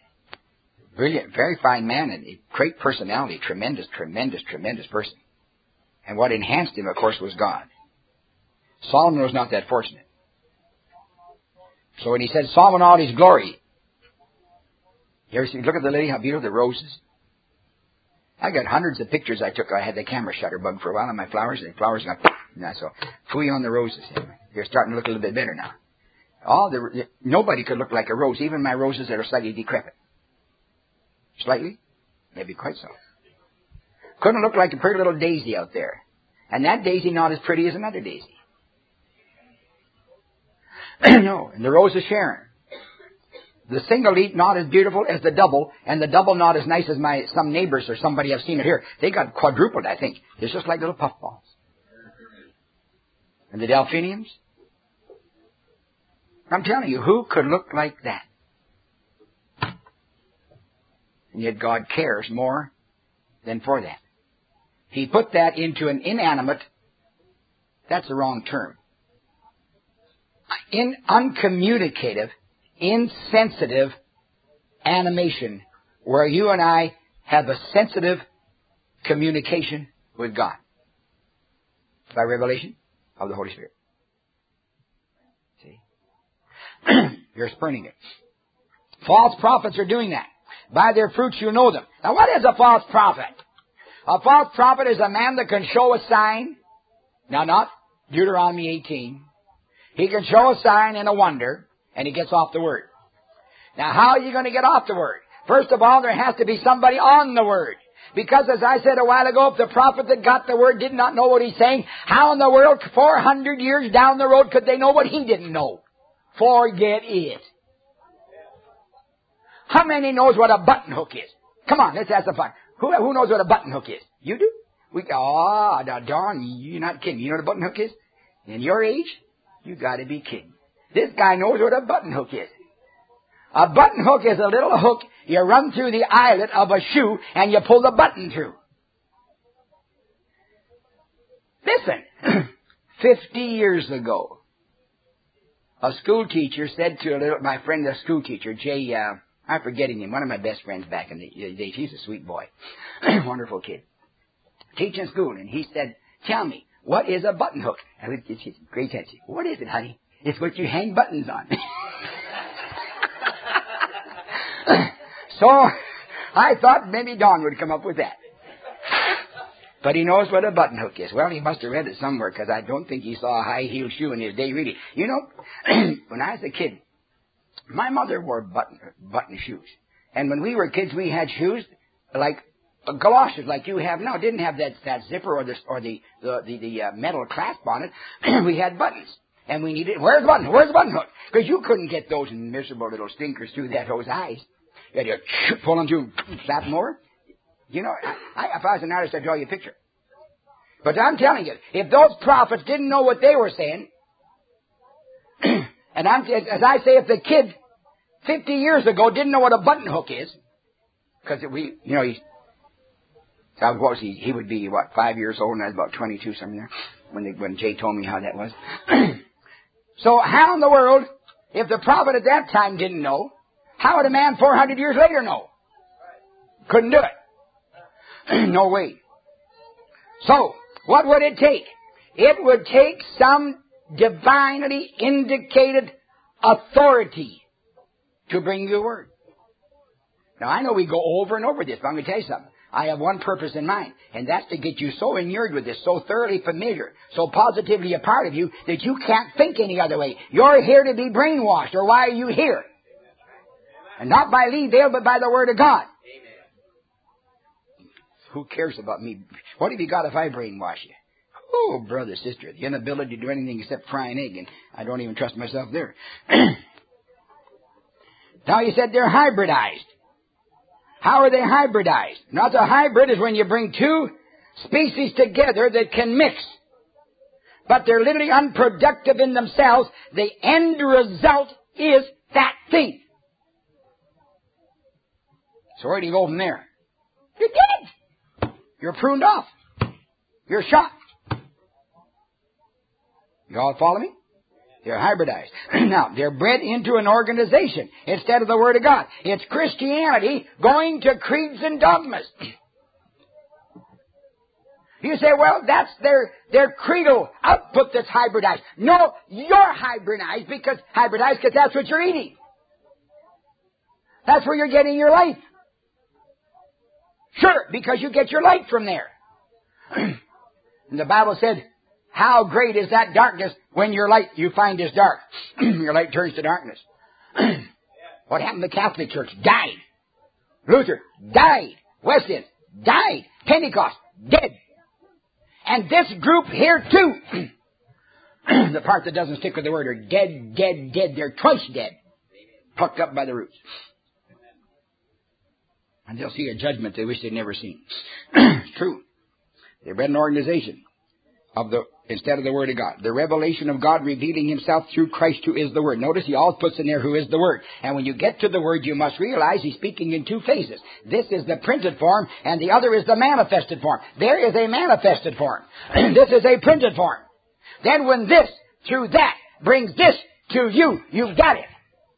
[SPEAKER 2] Brilliant, very fine man and a great personality. Tremendous person. And what enhanced him, of course, was God. Solomon was not that fortunate. So when he said, Solomon all his glory, you ever see, look at the lady, how beautiful the roses. I got hundreds of pictures I took. I had the camera shutter bug for a while on my flowers, and the flowers got, and so, fooey on the roses. They're starting to look a little bit better now. Nobody could look like a rose, even my roses that are slightly decrepit. Slightly? Maybe quite so. Couldn't look like a pretty little daisy out there. And that daisy not as pretty as another daisy. No, and the rose of Sharon. The single leaf not as beautiful as the double, and the double not as nice as some neighbors or somebody I've seen it here. They got quadrupled, I think. It's just like little puffballs. And the delphiniums? I'm telling you, who could look like that? And yet God cares more than for that. He put that into an inanimate, that's the wrong term, uncommunicative, insensitive animation where you and I have a sensitive communication with God by revelation of the Holy Spirit. See? You're spurning it. False prophets are doing that. By their fruits you know them. Now what is a false prophet? A false prophet is a man that can show a sign. Now not Deuteronomy 18. He can show a sign and a wonder, and he gets off the word. Now how are you going to get off the word? First of all, there has to be somebody on the word. Because as I said a while ago, if the prophet that got the word did not know what he's saying, how in the world 400 years down the road could they know what he didn't know? Forget it. How many knows what a button hook is? Come on, let's ask the fun. Who knows what a button hook is? You do? Now darn, you're not kidding. You know what a button hook is? In your age, you got to be kidding. This guy knows what a button hook is. A button hook is a little hook you run through the eyelet of a shoe and you pull the button through. Listen, 50 years ago, a school teacher said to my friend, the school teacher, Jay, I'm forgetting him, one of my best friends back in the days. He's a sweet boy. Wonderful kid. Teaching school, and he said, tell me, what is a button hook? And it's great attention. What is it, honey? It's what you hang buttons on. So, I thought maybe Don would come up with that. But he knows what a button hook is. Well, he must have read it somewhere, because I don't think he saw a high-heeled shoe in his day, really. You know, when I was a kid, my mother wore button shoes. And when we were kids, we had shoes like galoshes, like you have now. Didn't have that zipper or the metal clasp on it. We had buttons. And we needed, where's the button? Where's the button hook? Because you couldn't get those miserable little stinkers through those eyes. You had to pull them through, slap them over. You know, if I was an artist, I'd draw you a picture. But I'm telling you, if those prophets didn't know what they were saying, and as I say, if the kid 50 years ago didn't know what a button hook is, because he would be, 5 years old, and I was about 22, something there, when Jay told me how that was. So how in the world, if the prophet at that time didn't know, how would a man 400 years later know? Couldn't do it. No way. So, what would it take? It would take some divinely indicated authority to bring you a word. Now, I know we go over and over this, but I'm going to tell you something. I have one purpose in mind, and that's to get you so inured with this, so thoroughly familiar, so positively a part of you, that you can't think any other way. You're here to be brainwashed, or why are you here? And not by Lee Dale, but by the Word of God. Who cares about me? What have you got if I brainwash you? Oh, brother, sister, the inability to do anything except fry an egg, and I don't even trust myself there. Now, you said they're hybridized. How are they hybridized? Now, the hybrid is when you bring two species together that can mix. But they're literally unproductive in themselves. The end result is that thing. So where do you go from there? You're dead. You're pruned off. You're shot. You all follow me? They're hybridized. Now, they're bred into an organization instead of the Word of God. It's Christianity going to creeds and dogmas. You say, well, that's their creedal output that's hybridized. No, you're hybridized because that's what you're eating. That's where you're getting your life. Sure, because you get your light from there. And the Bible said, how great is that darkness when your light you find is dark. Your light turns to darkness. What happened to the Catholic Church? Died. Luther died. Wesleyan died. Pentecost dead. And this group here too, the part that doesn't stick with the word, are dead, dead, dead. They're twice dead. Plucked up by the roots. And they'll see a judgment they wish they'd never seen. It's true. They read an organization instead of the Word of God. The revelation of God revealing Himself through Christ who is the Word. Notice He always puts in there who is the Word. And when you get to the Word, you must realize He's speaking in two phases. This is the printed form, and the other is the manifested form. There is a manifested form. This is a printed form. Then when this, through that, brings this to you, you've got it.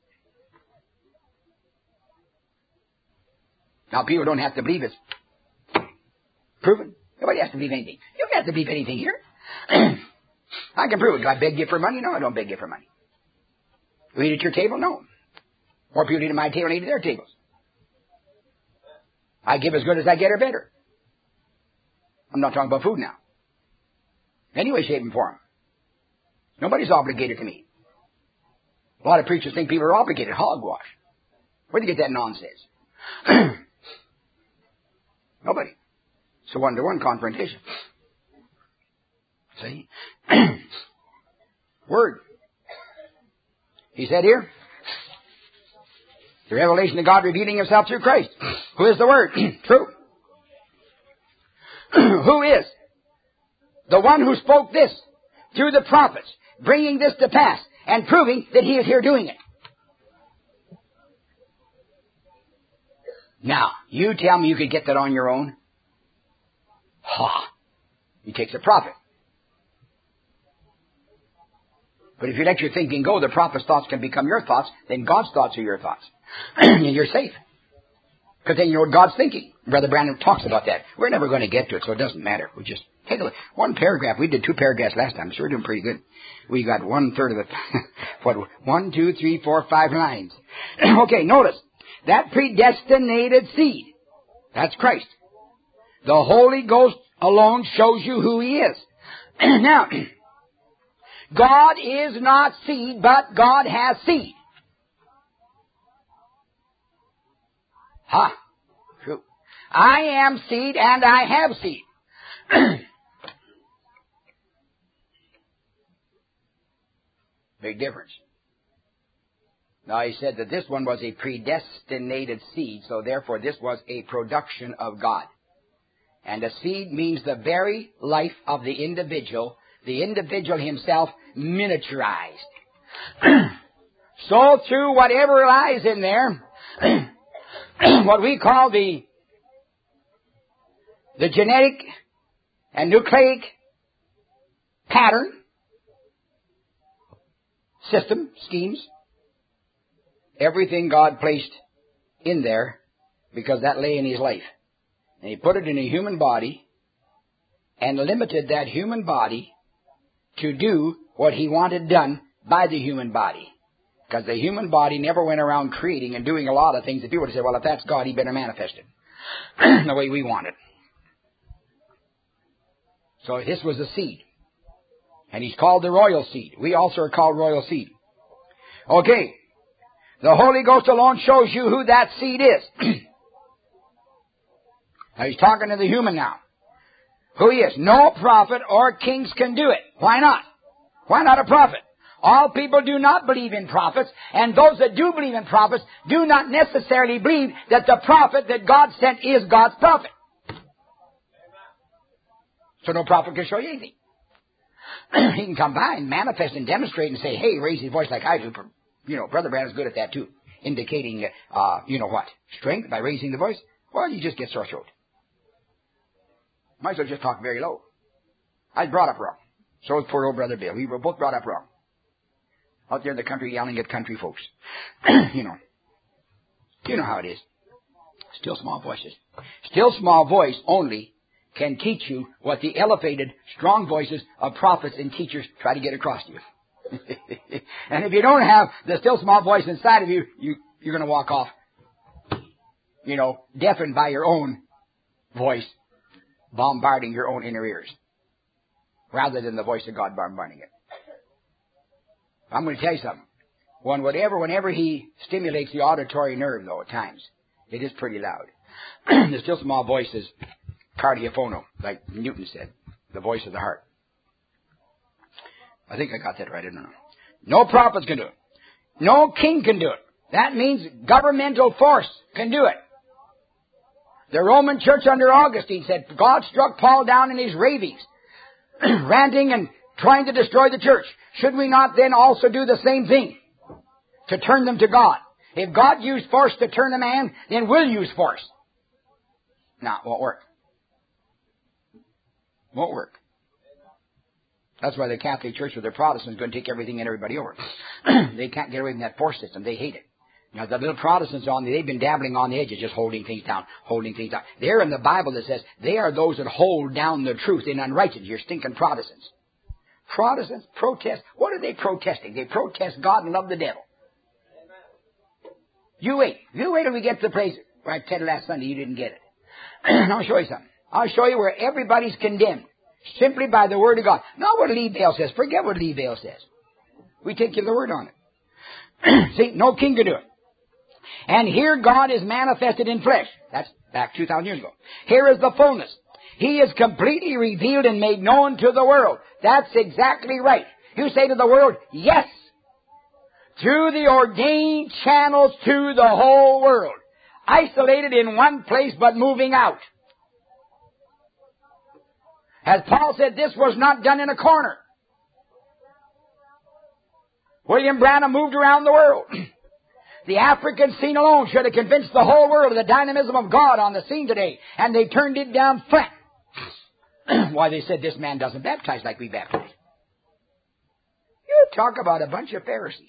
[SPEAKER 2] Now, people don't have to believe it's proven. Nobody has to believe anything. You don't have to believe anything here. I can prove it. Do I beg you for money? No, I don't beg you for money. Do you eat at your table? No. More people eat at my table than eat at their tables. I give as good as I get or better. I'm not talking about food now. Any way, shape, and form. Nobody's obligated to me. A lot of preachers think people are obligated. Hogwash. Where do you get that nonsense? Nobody. It's a one-to-one confrontation. See? Word. He said here, the revelation of God revealing Himself through Christ. Who is the Word? True. Who is the one who spoke this through the prophets, bringing this to pass and proving that He is here doing it. Now, you tell me you could get that on your own? Ha! He takes a prophet. But if you let your thinking go, the prophet's thoughts can become your thoughts, then God's thoughts are your thoughts. And you're safe. Because then you know what God's thinking. Brother Branham talks about that. We're never going to get to it, so it doesn't matter. We just take a look. One paragraph. We did 2 paragraphs last time, so we're doing pretty good. We got 1/3 of the... 1, 2, 3, 4, 5 lines. Okay, notice. That predestinated seed, that's Christ. The Holy Ghost alone shows you who He is. Now, God is not seed, but God has seed. Ha! True. I am seed and I have seed. Big difference. Now, he said that this one was a predestinated seed, so therefore this was a production of God. And a seed means the very life of the individual himself miniaturized. So through whatever lies in there, what we call the genetic and nucleic pattern, system, schemes, everything God placed in there because that lay in His life. And He put it in a human body and limited that human body to do what He wanted done by the human body. Because the human body never went around creating and doing a lot of things that people would say, well, if that's God, He better manifest it the way we want it. So this was a seed. And He's called the royal seed. We also are called royal seed. Okay. The Holy Ghost alone shows you who that seed is. Now He's talking to the human now. Who He is. No prophet or kings can do it. Why not? Why not a prophet? All people do not believe in prophets, and those that do believe in prophets do not necessarily believe that the prophet that God sent is God's prophet. So no prophet can show you anything. He can come by and manifest and demonstrate and say, hey, raise his voice like I do. You know, Brother Branham's good at that too. Indicating, strength by raising the voice. Well, you just get sore throat. Might as well just talk very low. I was brought up wrong. So was poor old Brother Bill. We were both brought up wrong. Out there in the country yelling at country folks. You know how it is. Still small voices. Still small voice only can teach you what the elevated, strong voices of prophets and teachers try to get across to you. And if you don't have the still small voice inside of you, you're going to walk off, deafened by your own voice, bombarding your own inner ears, rather than the voice of God bombarding it. I'm going to tell you something. Whenever he stimulates the auditory nerve, though, at times, it is pretty loud. The still small voice is cardiophono, like Newton said, the voice of the heart. I think I got that right. I don't know. No prophets can do it. No king can do it. That means governmental force can do it. The Roman Church under Augustine said God struck Paul down in his ravings, ranting and trying to destroy the church. Should we not then also do the same thing to turn them to God? If God used force to turn a man, then we'll use force. No, it won't work. Won't work. That's why the Catholic Church with their Protestants is going to take everything and everybody over. They can't get away from that force system. They hate it. Now, the little Protestants they've been dabbling on the edges, just holding things down. There in the Bible that says they are those that hold down the truth in unrighteousness. You're stinking Protestants. Protestants protest. What are they protesting? They protest God and love the devil. You wait. You wait till we get to the place where I said last Sunday you didn't get it. I'll show you something. I'll show you where everybody's condemned simply by the Word of God. Not what Lee Bale says. Forget what Lee Bale says. We take you the Word on it. See, no king can do it. And here God is manifested in flesh. That's back 2,000 years ago. Here is the fullness. He is completely revealed and made known to the world. That's exactly right. You say to the world, yes, through the ordained channels to the whole world. Isolated in one place but moving out. As Paul said, this was not done in a corner. William Branham moved around the world. The African scene alone should have convinced the whole world of the dynamism of God on the scene today. And they turned it down flat. Why, they said this man doesn't baptize like we baptize. You talk about a bunch of Pharisees.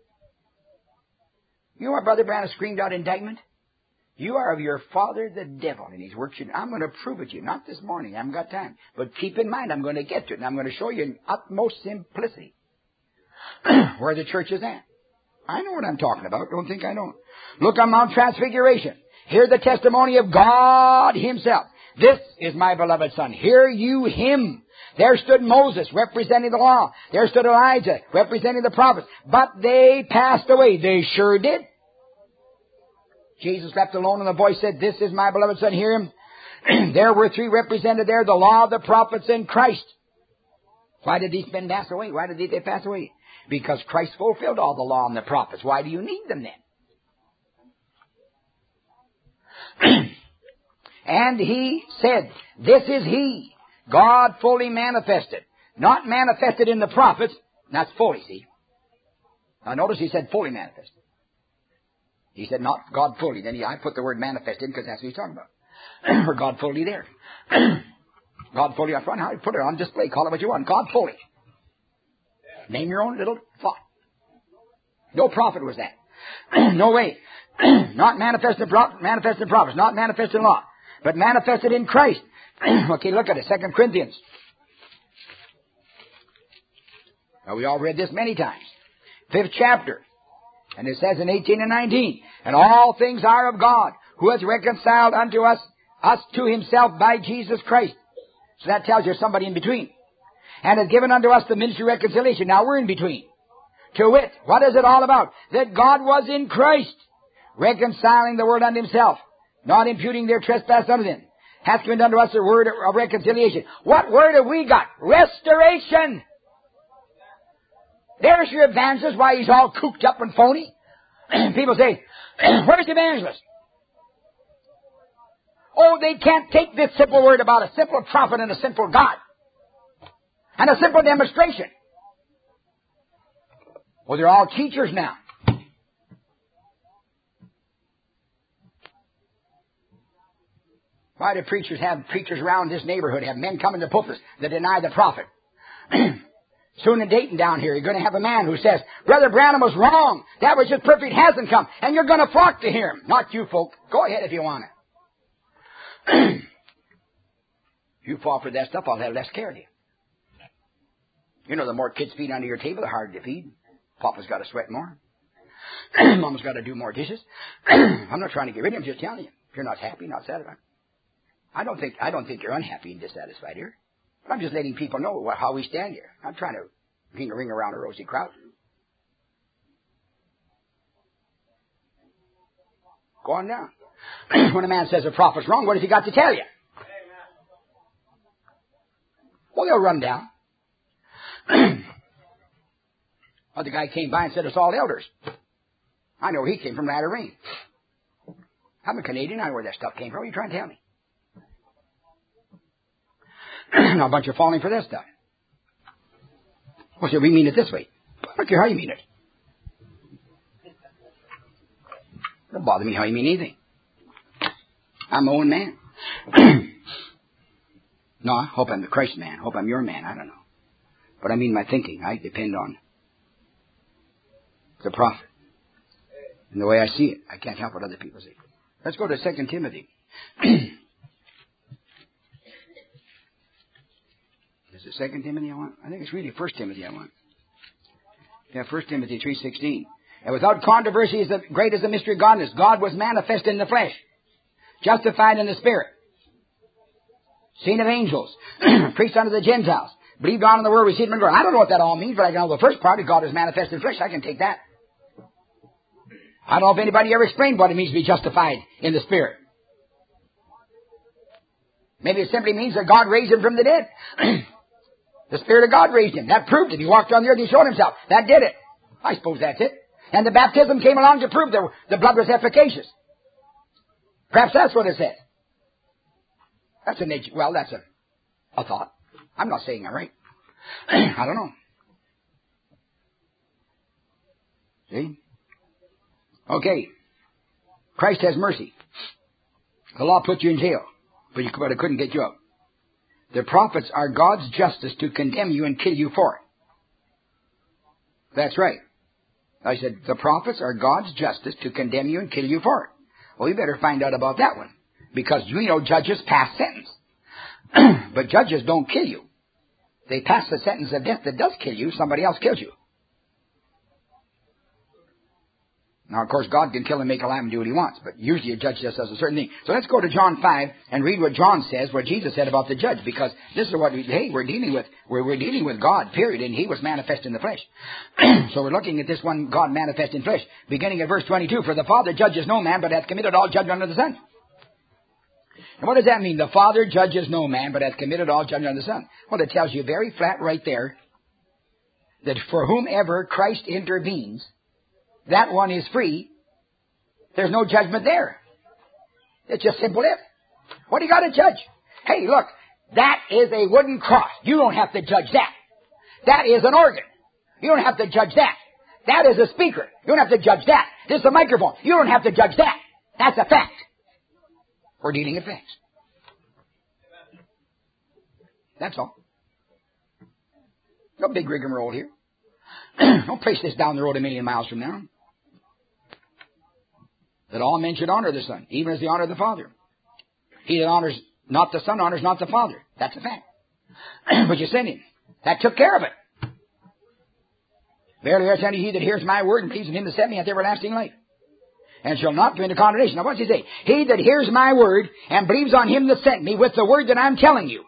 [SPEAKER 2] You know what Brother Branham screamed out indictment? You are of your father the devil, and he's worked you. I'm going to prove it to you. Not this morning. I haven't got time. But keep in mind, I'm going to get to it, and I'm going to show you in utmost simplicity where the church is at. I know what I'm talking about. Don't think I don't. Look on Mount Transfiguration. Hear the testimony of God Himself. This is my beloved Son. Hear you Him. There stood Moses, representing the law. There stood Elijah, representing the prophets. But they passed away. They sure did. Jesus left alone, and the voice said, this is my beloved Son, hear Him. There were three represented there, the law, the prophets, and Christ. Why did these men pass away? Why did they pass away? Because Christ fulfilled all the law and the prophets. Why do you need them then? And He said, this is He, God fully manifested. Not manifested in the prophets. That's fully, see. Now notice He said fully manifested. He said not God fully. Then I put the word manifested because that's what He's talking about. Or God fully there. God fully up front. How do you put it on display? Call it what you want. God fully. Name your own little thought. No prophet was that. No way. Not manifested in prophets. Not manifested in law. But manifested in Christ. Okay, look at it. 2 Corinthians. Now, we all read this many times. 5th chapter. And it says in 18 and 19, and all things are of God, who has reconciled unto us to Himself by Jesus Christ. So that tells you somebody in between. And has given unto us the ministry of reconciliation. Now we're in between. To wit, what is it all about? That God was in Christ, reconciling the world unto Himself, not imputing their trespass unto them. Hath given unto us the word of reconciliation. What word have we got? Restoration! There's your evangelist, why he's all cooped up and phony. People say, where's the evangelist? Oh, they can't take this simple word about a simple prophet and a simple God. And a simple demonstration. Well, they're all teachers now. Why do preachers have preachers around this neighborhood, have men coming to pulpits that deny the prophet? Soon in Dayton down here, you're going to have a man who says, Brother Branham was wrong. That was just perfect hasn't come. And you're going to flock to hear him. Not you folk. Go ahead if you want it. you fall for that stuff, I'll have less care of you. You know, the more kids feed under your table, the harder to feed. Papa's got to sweat more. Mama's got to do more dishes. I'm not trying to get rid of you. I'm just telling you. If you're not happy, not satisfied. I don't think you're unhappy and dissatisfied here. But I'm just letting people know how we stand here. I'm trying to ring around a rosy crowd. Go on down. When a man says a prophet's wrong, what has he got to tell you? Well, they'll run down. Well, the guy came by and said it's all elders. I know where he came from, Latter Rain. I'm a Canadian. I know where that stuff came from. What are you trying to tell me? Now a bunch of falling for this stuff. Well, so we mean it this way. I don't care how you mean it. Don't bother me how you mean anything. I'm my own man. No, I hope I'm the Christ man. I hope I'm your man. I don't know. But I mean my thinking. I depend on the prophet. And the way I see it, I can't help what other people see. Let's go to 2 Timothy. Is it 2 Timothy I want? I think it's really 1 Timothy I want. Yeah, 1 Timothy 3:16. And without controversy, is the great is the mystery of godliness. God was manifest in the flesh, justified in the spirit, seen of angels, preached unto the Gentiles, believed on in the word, received in glory. I don't know what that all means, but I can know the first part, God is manifest in flesh. I can take that. I don't know if anybody ever explained what it means to be justified in the spirit. Maybe it simply means that God raised him from the dead. The Spirit of God raised him. That proved it. He walked on the earth, he showed himself. That did it. I suppose that's it. And the baptism came along to prove the blood was efficacious. Perhaps that's what it said. That's that's a thought. I'm not saying I'm right. I don't know. See? Okay. Christ has mercy. The law put you in jail, but it couldn't get you out. The prophets are God's justice to condemn you and kill you for it. That's right. I said, the prophets are God's justice to condemn you and kill you for it. Well, you better find out about that one. Because you know judges pass sentence. But judges don't kill you. They pass the sentence of death that does kill you. Somebody else kills you. Now, of course, God can kill and make alive and do what he wants, but usually a judge just does a certain thing. So let's go to John 5 and read what John says, what Jesus said about the judge, because this is what we're dealing with. We're dealing with God, period, and he was manifest in the flesh. So we're looking at this one, God manifest in flesh, beginning at verse 22. For the Father judges no man, but hath committed all judgment unto the Son. And what does that mean? The Father judges no man, but hath committed all judgment unto the Son. Well, it tells you very flat right there that for whomever Christ intervenes, that one is free. There's no judgment there. It's just simple if. What do you got to judge? Hey, look, that is a wooden cross. You don't have to judge that. That is an organ. You don't have to judge that. That is a speaker. You don't have to judge that. This is a microphone. You don't have to judge that. That's a fact. We're dealing in facts. That's all. No big rigmarole here. Don't place this down the road a million miles from now. That all men should honor the Son, even as they honor the Father. He that honors not the Son honors not the Father. That's a fact. But you send him. That took care of it. Verily I tell you, he that hears my word and believes in him that sent me hath everlasting life, and shall not go into condemnation. Now what does he say? He that hears my word and believes on him that sent me with the word that I'm telling you.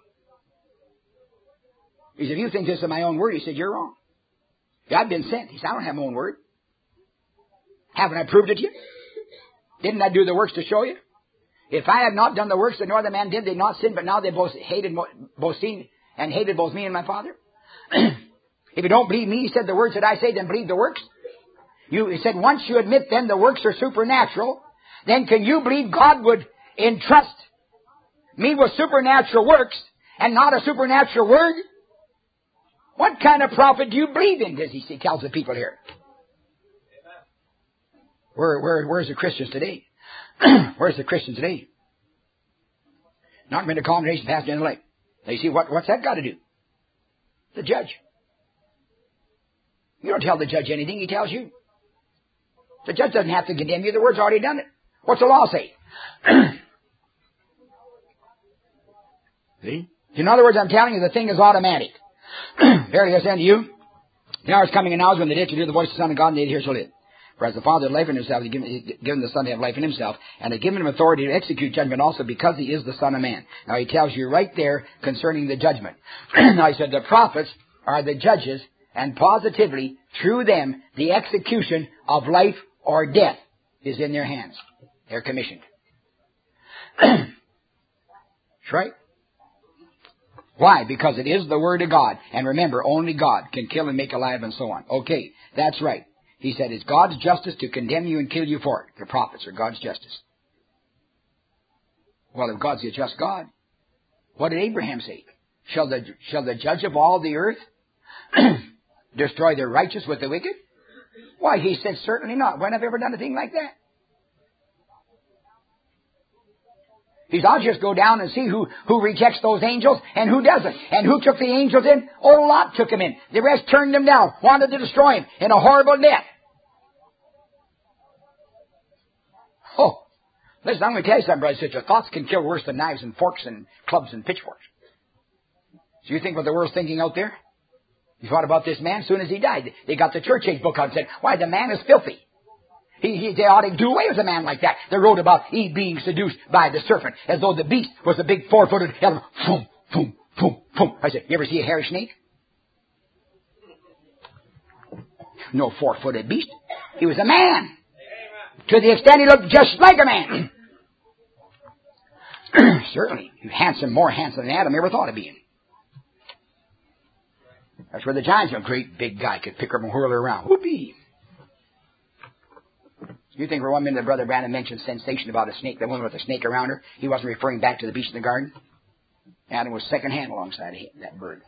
[SPEAKER 2] He said, if you think this is my own word, he said, you're wrong. I've been sent. He said, I don't have my own word. Haven't I proved it to you? Didn't I do the works to show you? If I had not done the works that no other man did, they'd not sin, but now they both seen and hated both me and my Father. If you don't believe me, he said, the words that I say, then believe the works. He said, once you admit then the works are supernatural, then can you believe God would entrust me with supernatural works and not a supernatural word? What kind of prophet do you believe in, he tells the people here. Where's the Christians today? Where's the Christians today? Not been to condemnation, passed into life. Now you see, what's that got to do? The judge. You don't tell the judge anything, he tells you. The judge doesn't have to condemn you, the word's already done it. What's the law say? See? In other words, I'm telling you, the thing is automatic. Verily I say unto you, the hour is coming and now is when the dead shall hear the voice of the Son of God, and they that hear shall live. For as the Father had life in himself, he has given the Son to have life in himself, and has given him authority to execute judgment also, because he is the Son of Man. Now he tells you right there concerning the judgment. Now he said the prophets are the judges, and positively, through them, the execution of life or death is in their hands. They're commissioned. That's right. Why? Because it is the Word of God. And remember, only God can kill and make alive and so on. Okay, that's right. He said it's God's justice to condemn you and kill you for it. The prophets are God's justice. Well, if God's a just God, what did Abraham say? Shall the judge of all the earth destroy the righteous with the wicked? Why, he said, certainly not. When have I ever done a thing like that? He said, I'll just go down and see who rejects those angels and who doesn't. And who took the angels in? Old Lot took them in. The rest turned them down, wanted to destroy him in a horrible death. Oh, listen, I'm going to tell you something, brother and sister. Thoughts can kill worse than knives and forks and clubs and pitchforks. So you think what the world's thinking out there? You thought about this man as soon as he died. They got the church age book out and said, why, the man is filthy. They ought to do away with a man like that. They wrote about Eve being seduced by the serpent, as though the beast was a big 4-footed elephant. Boom, boom, boom, boom. I said, you ever see a hairy snake? No 4-footed beast. He was a man. To the extent he looked just like a man. Certainly. Handsome, more handsome than Adam ever thought of being. That's where the giants are. A great big guy could pick her up and whirl her around. Whoopee. You think for 1 minute that Brother Branham mentioned sensation about a snake, the woman with a snake around her, he wasn't referring back to the beast in the garden? Adam was second hand alongside of him, that bird.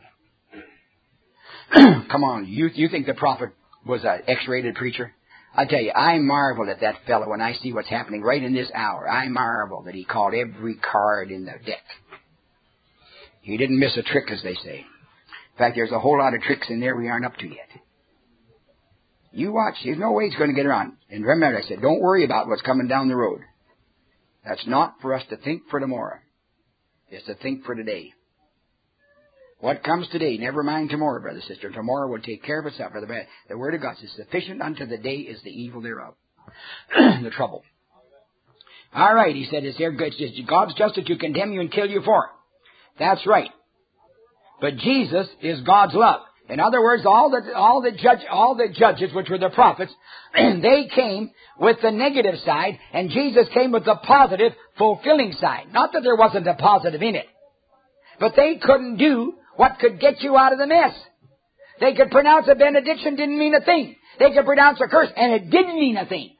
[SPEAKER 2] Come on, you think the prophet was an X-rated preacher? I tell you, I marvel at that fellow when I see what's happening right in this hour. I marvel that he called every card in the deck. He didn't miss a trick, as they say. In fact, there's a whole lot of tricks in there we aren't up to yet. You watch. There's no way he's going to get around. And remember, I said, don't worry about what's coming down the road. That's not for us to think for tomorrow. It's to think for today. What comes today, never mind tomorrow, brother, sister. Tomorrow will take care of itself. The Word of God says, sufficient unto the day is the evil thereof. The trouble. All right, he said, it's God's justice to condemn you and kill you for it. That's right. But Jesus is God's love. In other words, all the judges, which were the prophets, they came with the negative side, and Jesus came with the positive, fulfilling side. Not that there wasn't a positive in it, but they couldn't do what could get you out of the mess. They could pronounce a benediction, didn't mean a thing. They could pronounce a curse, and it didn't mean a thing.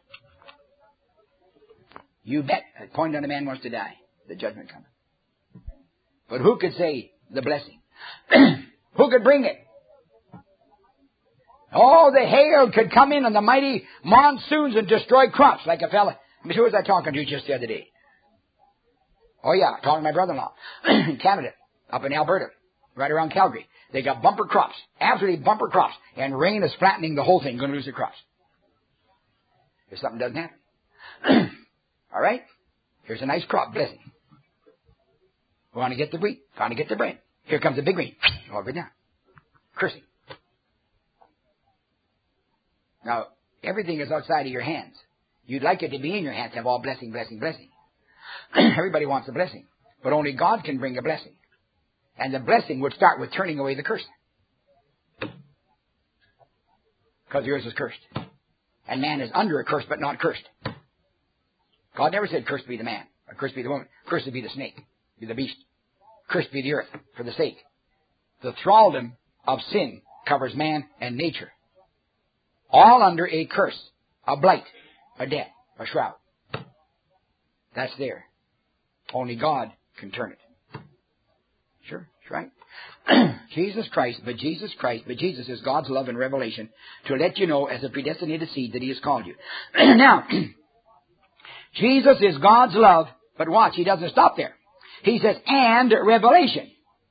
[SPEAKER 2] You bet. A point on a man wants to die. The judgment cometh. But who could say the blessing? Who could bring it? Oh, the hail could come in and the mighty monsoons and destroy crops like a fella. Who was I talking to just the other day? Oh, yeah, talking to my brother-in-law in Canada, up in Alberta, right around Calgary. They got bumper crops, absolutely bumper crops, and rain is flattening the whole thing, going to lose the crops. If something doesn't happen. All right? Here's a nice crop, blessing. We want to get the wheat, trying to get the bread. Here comes the big rain. Over down. Cursing. Now, everything is outside of your hands. You'd like it to be in your hands, have all blessing, blessing, blessing. Everybody wants a blessing. But only God can bring a blessing. And the blessing would start with turning away the curse. Because yours is cursed. And man is under a curse, but not cursed. God never said cursed be the man, or cursed be the woman. Cursed be the snake, be the beast. Cursed be the earth, for the sake. The thraldom of sin covers man and nature. All under a curse, a blight, a death, a shroud. That's there. Only God can turn it. Sure, that's right. Jesus Christ is God's love and revelation to let you know as a predestinated seed that He has called you. Now, Jesus is God's love, but watch, He doesn't stop there. He says, and revelation.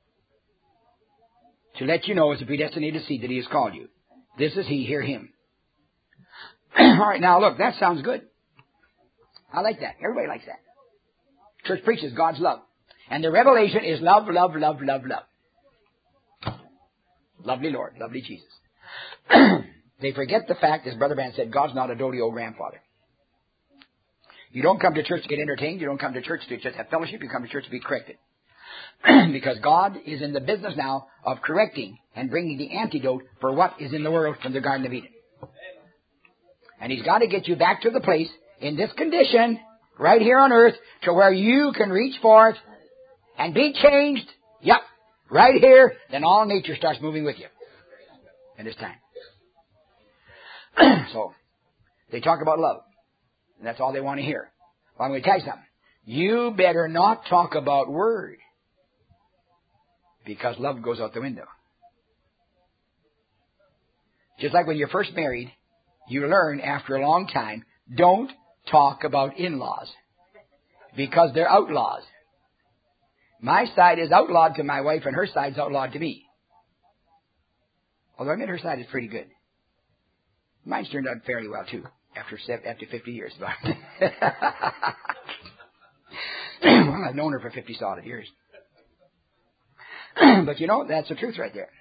[SPEAKER 2] To let you know as a predestinated seed that He has called you. This is He, hear Him. All right, now look, that sounds good. I like that. Everybody likes that. Church preaches God's love. And the revelation is love, love, love, love, love. Lovely Lord, lovely Jesus. They forget the fact, as Brother Branham said, God's not a doty old grandfather. You don't come to church to get entertained. You don't come to church to just have fellowship. You come to church to be corrected. Because God is in the business now of correcting and bringing the antidote for what is in the world from the Garden of Eden. And He's got to get you back to the place in this condition, right here on earth, to where you can reach forth and be changed. Yep, right here. Then all nature starts moving with you. And it's time. So, they talk about love. And that's all they want to hear. Well, I'm going to tell you something. You better not talk about word. Because love goes out the window. Just like when you're first married, you learn after a long time, don't talk about in-laws. Because they're outlaws. My side is outlawed to my wife and her side's outlawed to me. Although I admit her side is pretty good. Mine's turned out fairly well too, after 50 years. Well, I've known her for 50 solid years. But you know, that's the truth right there.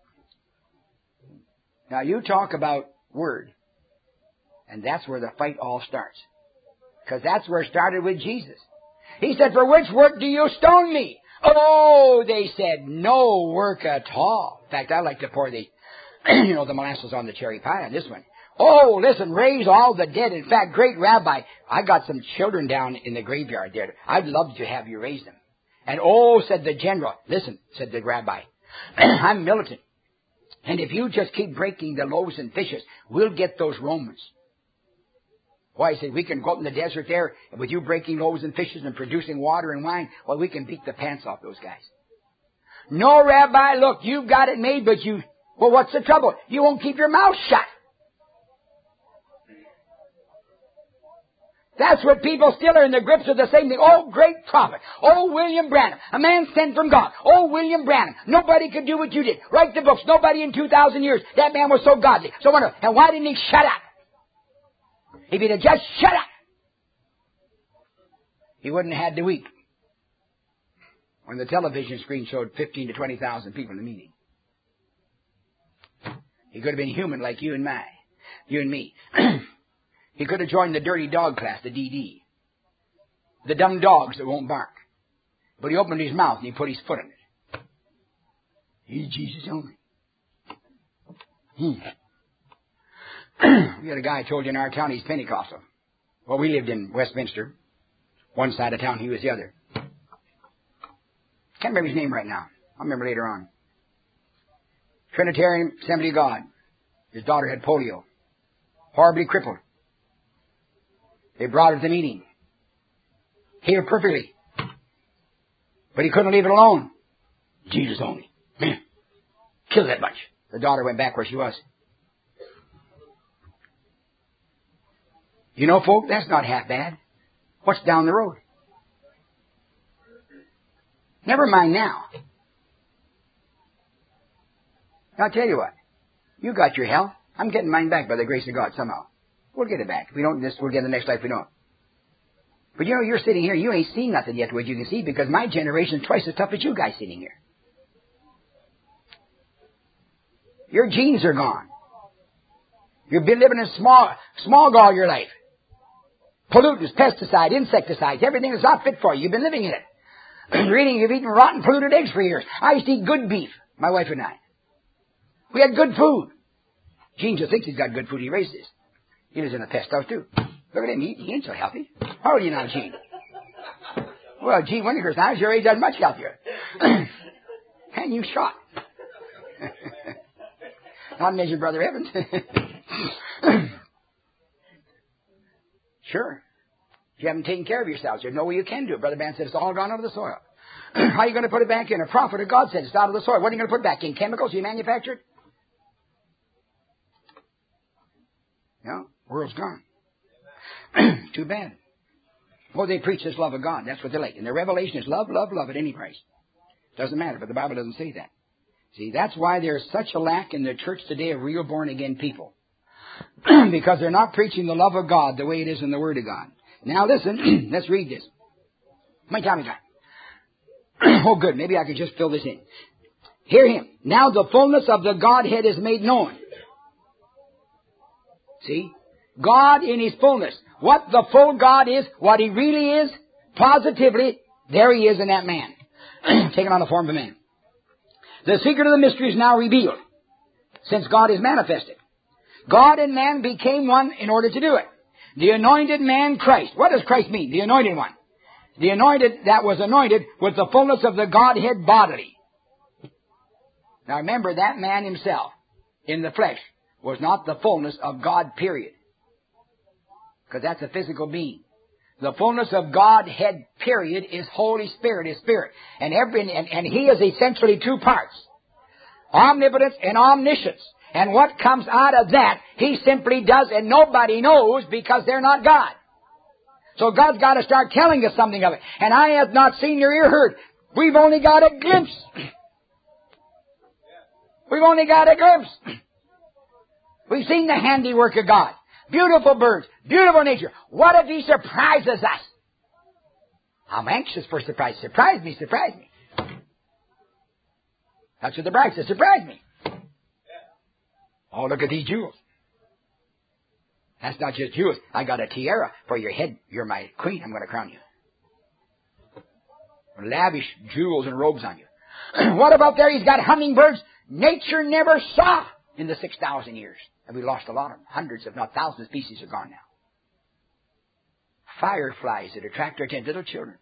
[SPEAKER 2] Now you talk about word. And that's where the fight all starts. Because that's where it started with Jesus. He said, for which work do you stone me? Oh, they said, no work at all. In fact, I like to pour the, the molasses on the cherry pie on this one. Oh, listen, raise all the dead. In fact, great rabbi, I got some children down in the graveyard there. I'd love to have you raise them. And oh, said the general, listen, said the rabbi, I'm militant. And if you just keep breaking the loaves and fishes, we'll get those Romans. Why, he said, we can go up in the desert there, and with you breaking loaves and fishes and producing water and wine, well, we can beat the pants off those guys. No, Rabbi, look, you've got it made, but well, what's the trouble? You won't keep your mouth shut. That's what people still are in the grips of the same thing. Oh, great prophet. Oh, William Branham. A man sent from God. Oh, William Branham. Nobody could do what you did. Write the books. Nobody in 2,000 years. That man was so godly. So wonderful. And why didn't he shut up? If he'd have just shut up, he wouldn't have had to weep when the television screen showed 15 to 20,000 people in the meeting. He could have been human like you and me. He could have joined the dirty dog class, the DD. The dumb dogs that won't bark. But he opened his mouth and he put his foot in it. He's Jesus only. We had a guy I told you in our town, he's Pentecostal. Well, we lived in Westminster. One side of town, he was the other. Can't remember his name right now. I'll remember later on. Trinitarian Assembly of God. His daughter had polio. Horribly crippled. They brought her to the meeting. Healed perfectly. But he couldn't leave it alone. Jesus only. Kill that bunch. The daughter went back where she was. You know, folk, that's not half bad. What's down the road? Never mind now. I'll tell you what. You got your health. I'm getting mine back by the grace of God somehow. We'll get it back. If we don't this, we'll get it the next life we don't. But you know, you're sitting here, you ain't seen nothing yet what you can see, because my generation's twice as tough as you guys sitting here. Your genes are gone. You've been living in smog all your life. Pollutants, pesticides, insecticides, everything that's not fit for you. You've been living in it. You've eaten rotten, polluted eggs for years. I used to eat good beef, my wife and I. We had good food. Gene just thinks he's got good food. He raised this. He lives in a pest house, too. Look at him. He ain't so healthy. How old are you now, Gene? Well, Gene Winnicker's now, your age, I'm much healthier. And you shot. Not measured, Brother Evans. Sure. If you haven't taken care of yourselves, there's no way you can do it. Brother Ban said it's all gone out of the soil. How are you going to put it back in? A prophet of God said it's out of the soil. What are you going to put back in? Chemicals you manufactured? No, world's gone. Too bad. Well, they preach this love of God. That's what they like. And their revelation is love, love, love at any price. Doesn't matter, but the Bible doesn't say that. See, that's why there's such a lack in the church today of real born-again people. Because they're not preaching the love of God the way it is in the Word of God. Now listen, let's read this. How many time we got? Oh, good. Maybe I could just fill this in. Hear him. Now the fullness of the Godhead is made known. See? God in His fullness. What the full God is, what He really is, positively, there He is in that man. Taking on the form of a man. The secret of the mystery is now revealed, since God is manifested. God and man became one in order to do it. The anointed man, Christ. What does Christ mean? The anointed one. The anointed that was anointed with the fullness of the Godhead bodily. Now remember, that man himself, in the flesh, was not the fullness of God, period. Because that's a physical being. The fullness of Godhead, period, is Holy Spirit, is Spirit. And He is essentially two parts. Omnipotence and omniscience. And what comes out of that, He simply does, and nobody knows because they're not God. So God's got to start telling us something of it. And I have not seen nor ear heard. We've only got a glimpse. We've only got a glimpse. We've seen the handiwork of God. Beautiful birds, beautiful nature. What if He surprises us? I'm anxious for surprise. Surprise me, surprise me. That's what the bride says, surprise me. Oh, look at these jewels. That's not just jewels. I got a tiara for your head. You're my queen. I'm going to crown you. Lavish jewels and robes on you. What about there? He's got hummingbirds nature never saw in the 6,000 years. And we lost a lot of them. Hundreds, if not thousands of species are gone now. Fireflies that attract our attention. Little children.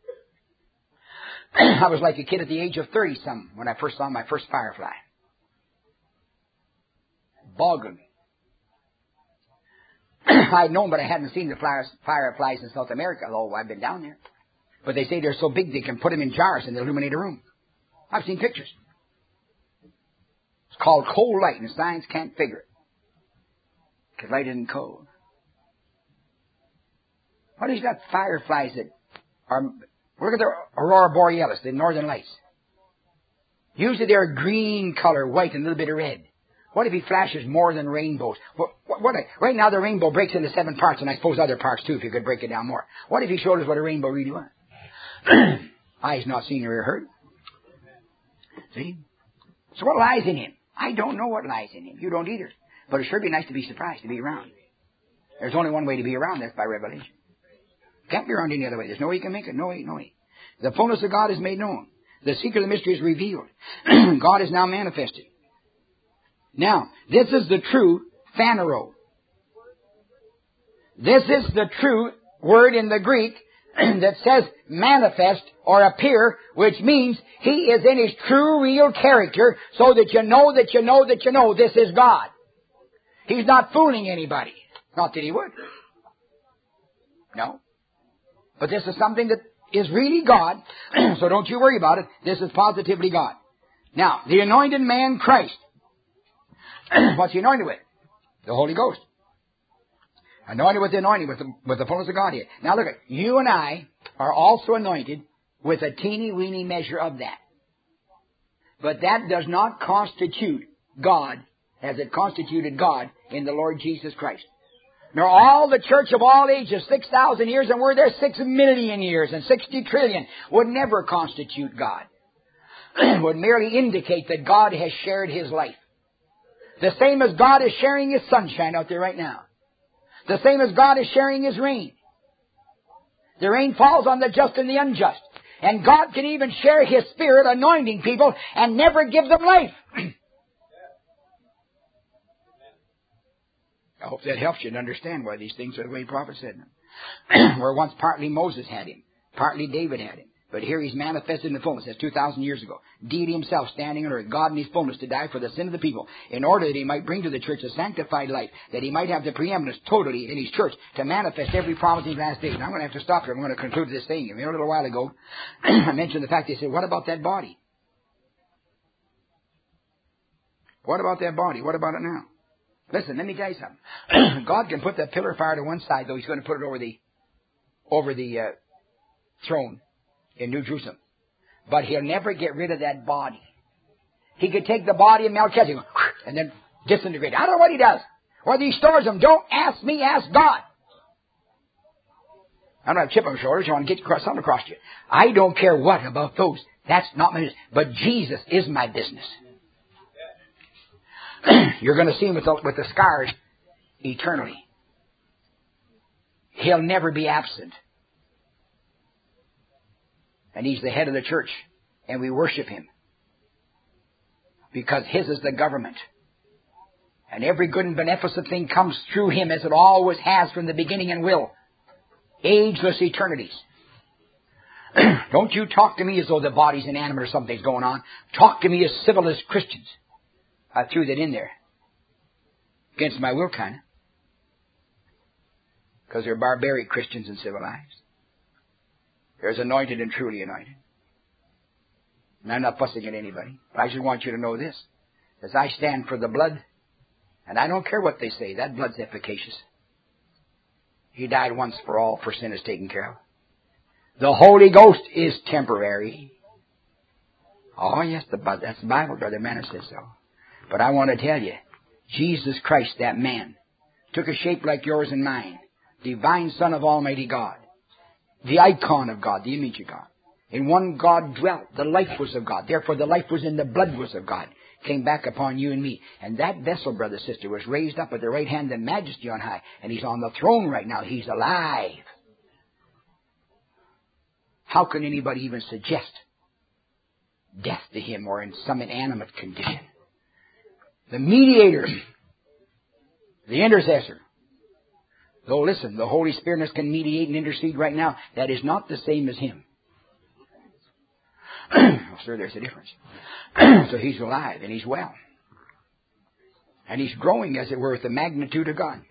[SPEAKER 2] I was like a kid at the age of 30-some when I first saw my first firefly. Boggled me. I'd known, but I hadn't seen the fireflies in South America, although I've been down there. But they say they're so big they can put them in jars and they illuminate a room. I've seen pictures. It's called cold light, and science can't figure it. Because light isn't cold. What is that fireflies that are... Look at the aurora borealis, the northern lights. Usually they're a green color, white, and a little bit of red. What if he flashes more than rainbows? Right now the rainbow breaks into 7 parts, and I suppose other parts too, if you could break it down more. What if he showed us what a rainbow really was? Eyes not seen or ear heard. See? So what lies in him? I don't know what lies in him. You don't either. But it sure be nice to be surprised, to be around. There's only one way to be around, that's by revelation. Can't be around any other way. There's no way you can make it. No way, no way. The fullness of God is made known. The secret of the mystery is revealed. God is now manifested. Now, this is the true phanero. This is the true word in the Greek that says manifest or appear, which means He is in His true, real character, so that you know that you know that you know this is God. He's not fooling anybody. Not that He would. No. But this is something that is really God, so don't you worry about it. This is positively God. Now, the anointed man, Christ. What's He anointed with? The Holy Ghost. Anointed with the anointing, with the fullness of God here. Now look at, you and I are also anointed with a teeny weeny measure of that. But that does not constitute God as it constituted God in the Lord Jesus Christ. Nor all the church of all ages, 6,000 years, and we're there 6 million years, and 60 trillion, would never constitute God. Would merely indicate that God has shared His life. The same as God is sharing His sunshine out there right now. The same as God is sharing His rain. The rain falls on the just and the unjust. And God can even share His Spirit anointing people and never give them life. I hope that helps you to understand why these things are the way the prophet said them. Where once partly Moses had Him, partly David had Him. But here He's manifested in the fullness. That's 2,000 years ago. Deity Himself standing on earth, God in His fullness to die for the sin of the people, in order that He might bring to the church a sanctified life, that He might have the preeminence totally in His church to manifest every promise in the last days. And I'm going to have to stop here. I'm going to conclude this thing. You know, a little while ago, I mentioned the fact they said, what about that body? What about that body? What about it now? Listen, let me tell you something. God can put that pillar of fire to one side, though He's going to put it over the throne in New Jerusalem. But He'll never get rid of that body. He could take the body of Melchizedek and then disintegrate. I don't know what He does. Whether He stores them, don't ask me, ask God. I don't have a chip on my shoulders. I want to get something across to you. I don't care what about those That's not my business. But Jesus is my business. You're going to see him with the scars eternally. He'll never be absent. And he's the head of the church. And we worship him. Because his is the government. And every good and beneficent thing comes through him as it always has from the beginning and will. Ageless eternities. Don't you talk to me as though the body's inanimate or something's going on. Talk to me as civil as Christians. I threw that in there. Against my will, kind of. Because they're barbaric Christians and civilized. There's anointed and truly anointed. And I'm not fussing at anybody. But I just want you to know this. As I stand for the blood, and I don't care what they say, that blood's efficacious. He died once for all, for sin is taken care of. The Holy Ghost is temporary. Oh, yes, that's the Bible, Brother Manor says so. But I want to tell you, Jesus Christ, that man, took a shape like yours and mine. Divine Son of Almighty God. The icon of God, the image of God. In one God dwelt. The life was of God. Therefore, the life was in the blood was of God. Came back upon you and me. And that vessel, brother, sister, was raised up at the right hand of majesty on high. And he's on the throne right now. He's alive. How can anybody even suggest death to him or in some inanimate condition? The mediator, the intercessor. Though listen, the Holy Spirit can mediate and intercede right now. That is not the same as him. Oh, sir, there's a difference. So he's alive and he's well. And he's growing, as it were, with the magnitude of God.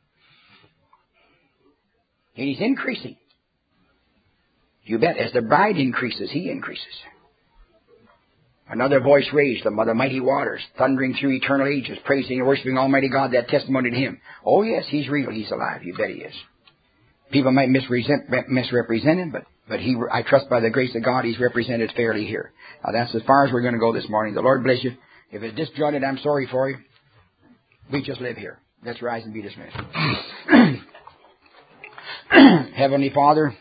[SPEAKER 2] And he's increasing. You bet, as the bride increases, he increases. Another voice raised from the mighty waters, thundering through eternal ages, praising and worshiping Almighty God, that testimony to him. Oh yes, he's real, he's alive, you bet he is. People might misrepresent him, but I trust by the grace of God he's represented fairly here. Now that's as far as we're going to go this morning. The Lord bless you. If it's disjointed, I'm sorry for you. We just live here. Let's rise and be dismissed. Heavenly Father,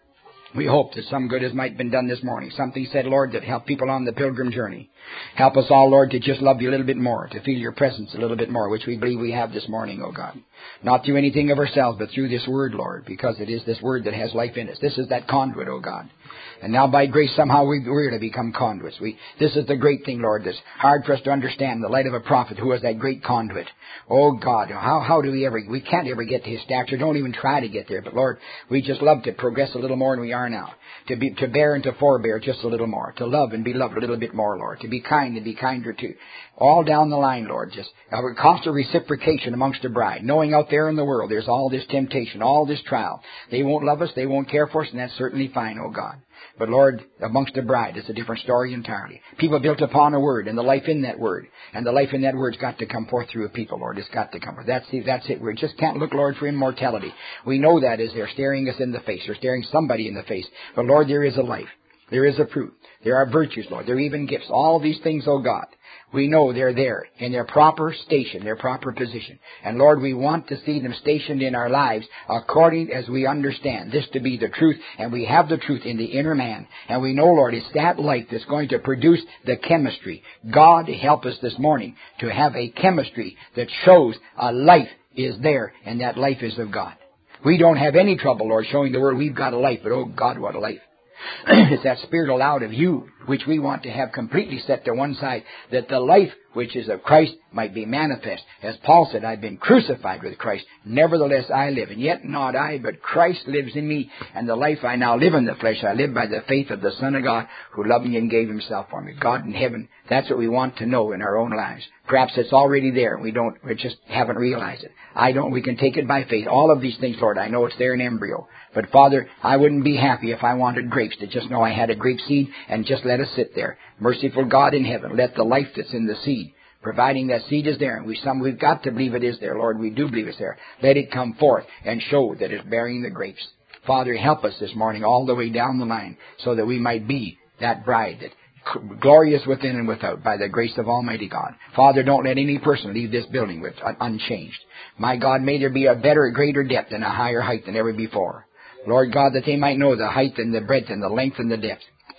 [SPEAKER 2] we hope that some good has might been done this morning. Something said, Lord, that help people on the pilgrim journey. Help us all, Lord, to just love you a little bit more, to feel your presence a little bit more, which we believe we have this morning, oh God. Not through anything of ourselves, but through this word, Lord, because it is this word that has life in us. This is that conduit, oh God. And now by grace somehow we're to become conduits. This is the great thing, Lord, that's hard for us to understand, the light of a prophet who is that great conduit. Oh God, how do we can't ever get to his stature, don't even try to get there, but Lord, we just love to progress a little more than we are now. To bear and to forbear just a little more. To love and be loved a little bit more, Lord. To be kind and be kinder too. All down the line, Lord. Just a constant reciprocation amongst the bride. Knowing out there in the world there's all this temptation, all this trial. They won't love us, they won't care for us, and that's certainly fine, oh God. But Lord, amongst the bride, it's a different story entirely. People built upon a word, and the life in that word. And the life in that word's got to come forth through a people, Lord. It's got to come forth. That's it. We just can't look, Lord, for immortality. We know that as they're staring us in the face. They're staring somebody in the face. But Lord, there is a life. There is a fruit. There are virtues, Lord. There are even gifts. All these things, oh God. We know they're there in their proper station, their proper position. And Lord, we want to see them stationed in our lives according as we understand this to be the truth. And we have the truth in the inner man. And we know, Lord, it's that life that's going to produce the chemistry. God help us this morning to have a chemistry that shows a life is there, and that life is of God. We don't have any trouble, Lord, showing the world we've got a life, but oh God, what a life. It's that spirit allowed of you, which we want to have completely set to one side, that the life which is of Christ might be manifest. As Paul said, I've been crucified with Christ. Nevertheless I live, and yet not I, but Christ lives in me. And the life I now live in the flesh, I live by the faith of the Son of God, who loved me and gave himself for me. God in heaven, that's what we want to know in our own lives. Perhaps it's already there. We just haven't realized it. We can take it by faith. All of these things, Lord, I know it's there in embryo. But Father, I wouldn't be happy if I wanted grapes to just know I had a grape seed and just let us sit there. Merciful God in heaven, let the life that's in the seed, providing that seed is there, and we've got to believe it is there, Lord, we do believe it's there. Let it come forth and show that it's bearing the grapes. Father, help us this morning all the way down the line so that we might be that bride that glorious within and without by the grace of Almighty God. Father, don't let any person leave this building with unchanged. My God, may there be a better, greater depth and a higher height than ever before. Lord God, that they might know the height and the breadth and the length and the depth.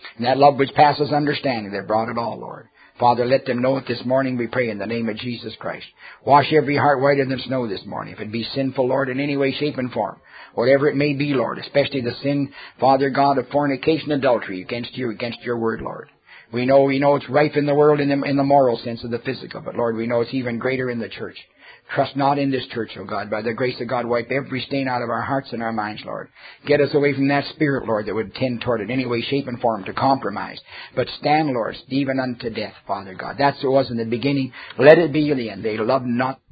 [SPEAKER 2] And that love which passes understanding, they brought it all, Lord. Father, let them know it this morning, we pray, in the name of Jesus Christ. Wash every heart whiter than snow this morning. If it be sinful, Lord, in any way, shape, and form, whatever it may be, Lord, especially the sin, Father God, of fornication, adultery against you, against your word, Lord. We know it's rife in the world in the moral sense of the physical, but Lord, we know it's even greater in the church. Trust not in this church, O God. By the grace of God, wipe every stain out of our hearts and our minds, Lord. Get us away from that spirit, Lord, that would tend toward it in any way, shape, and form to compromise. But stand, Lord, even unto death, Father God. That's what it was in the beginning. Let it be in the end. They loved not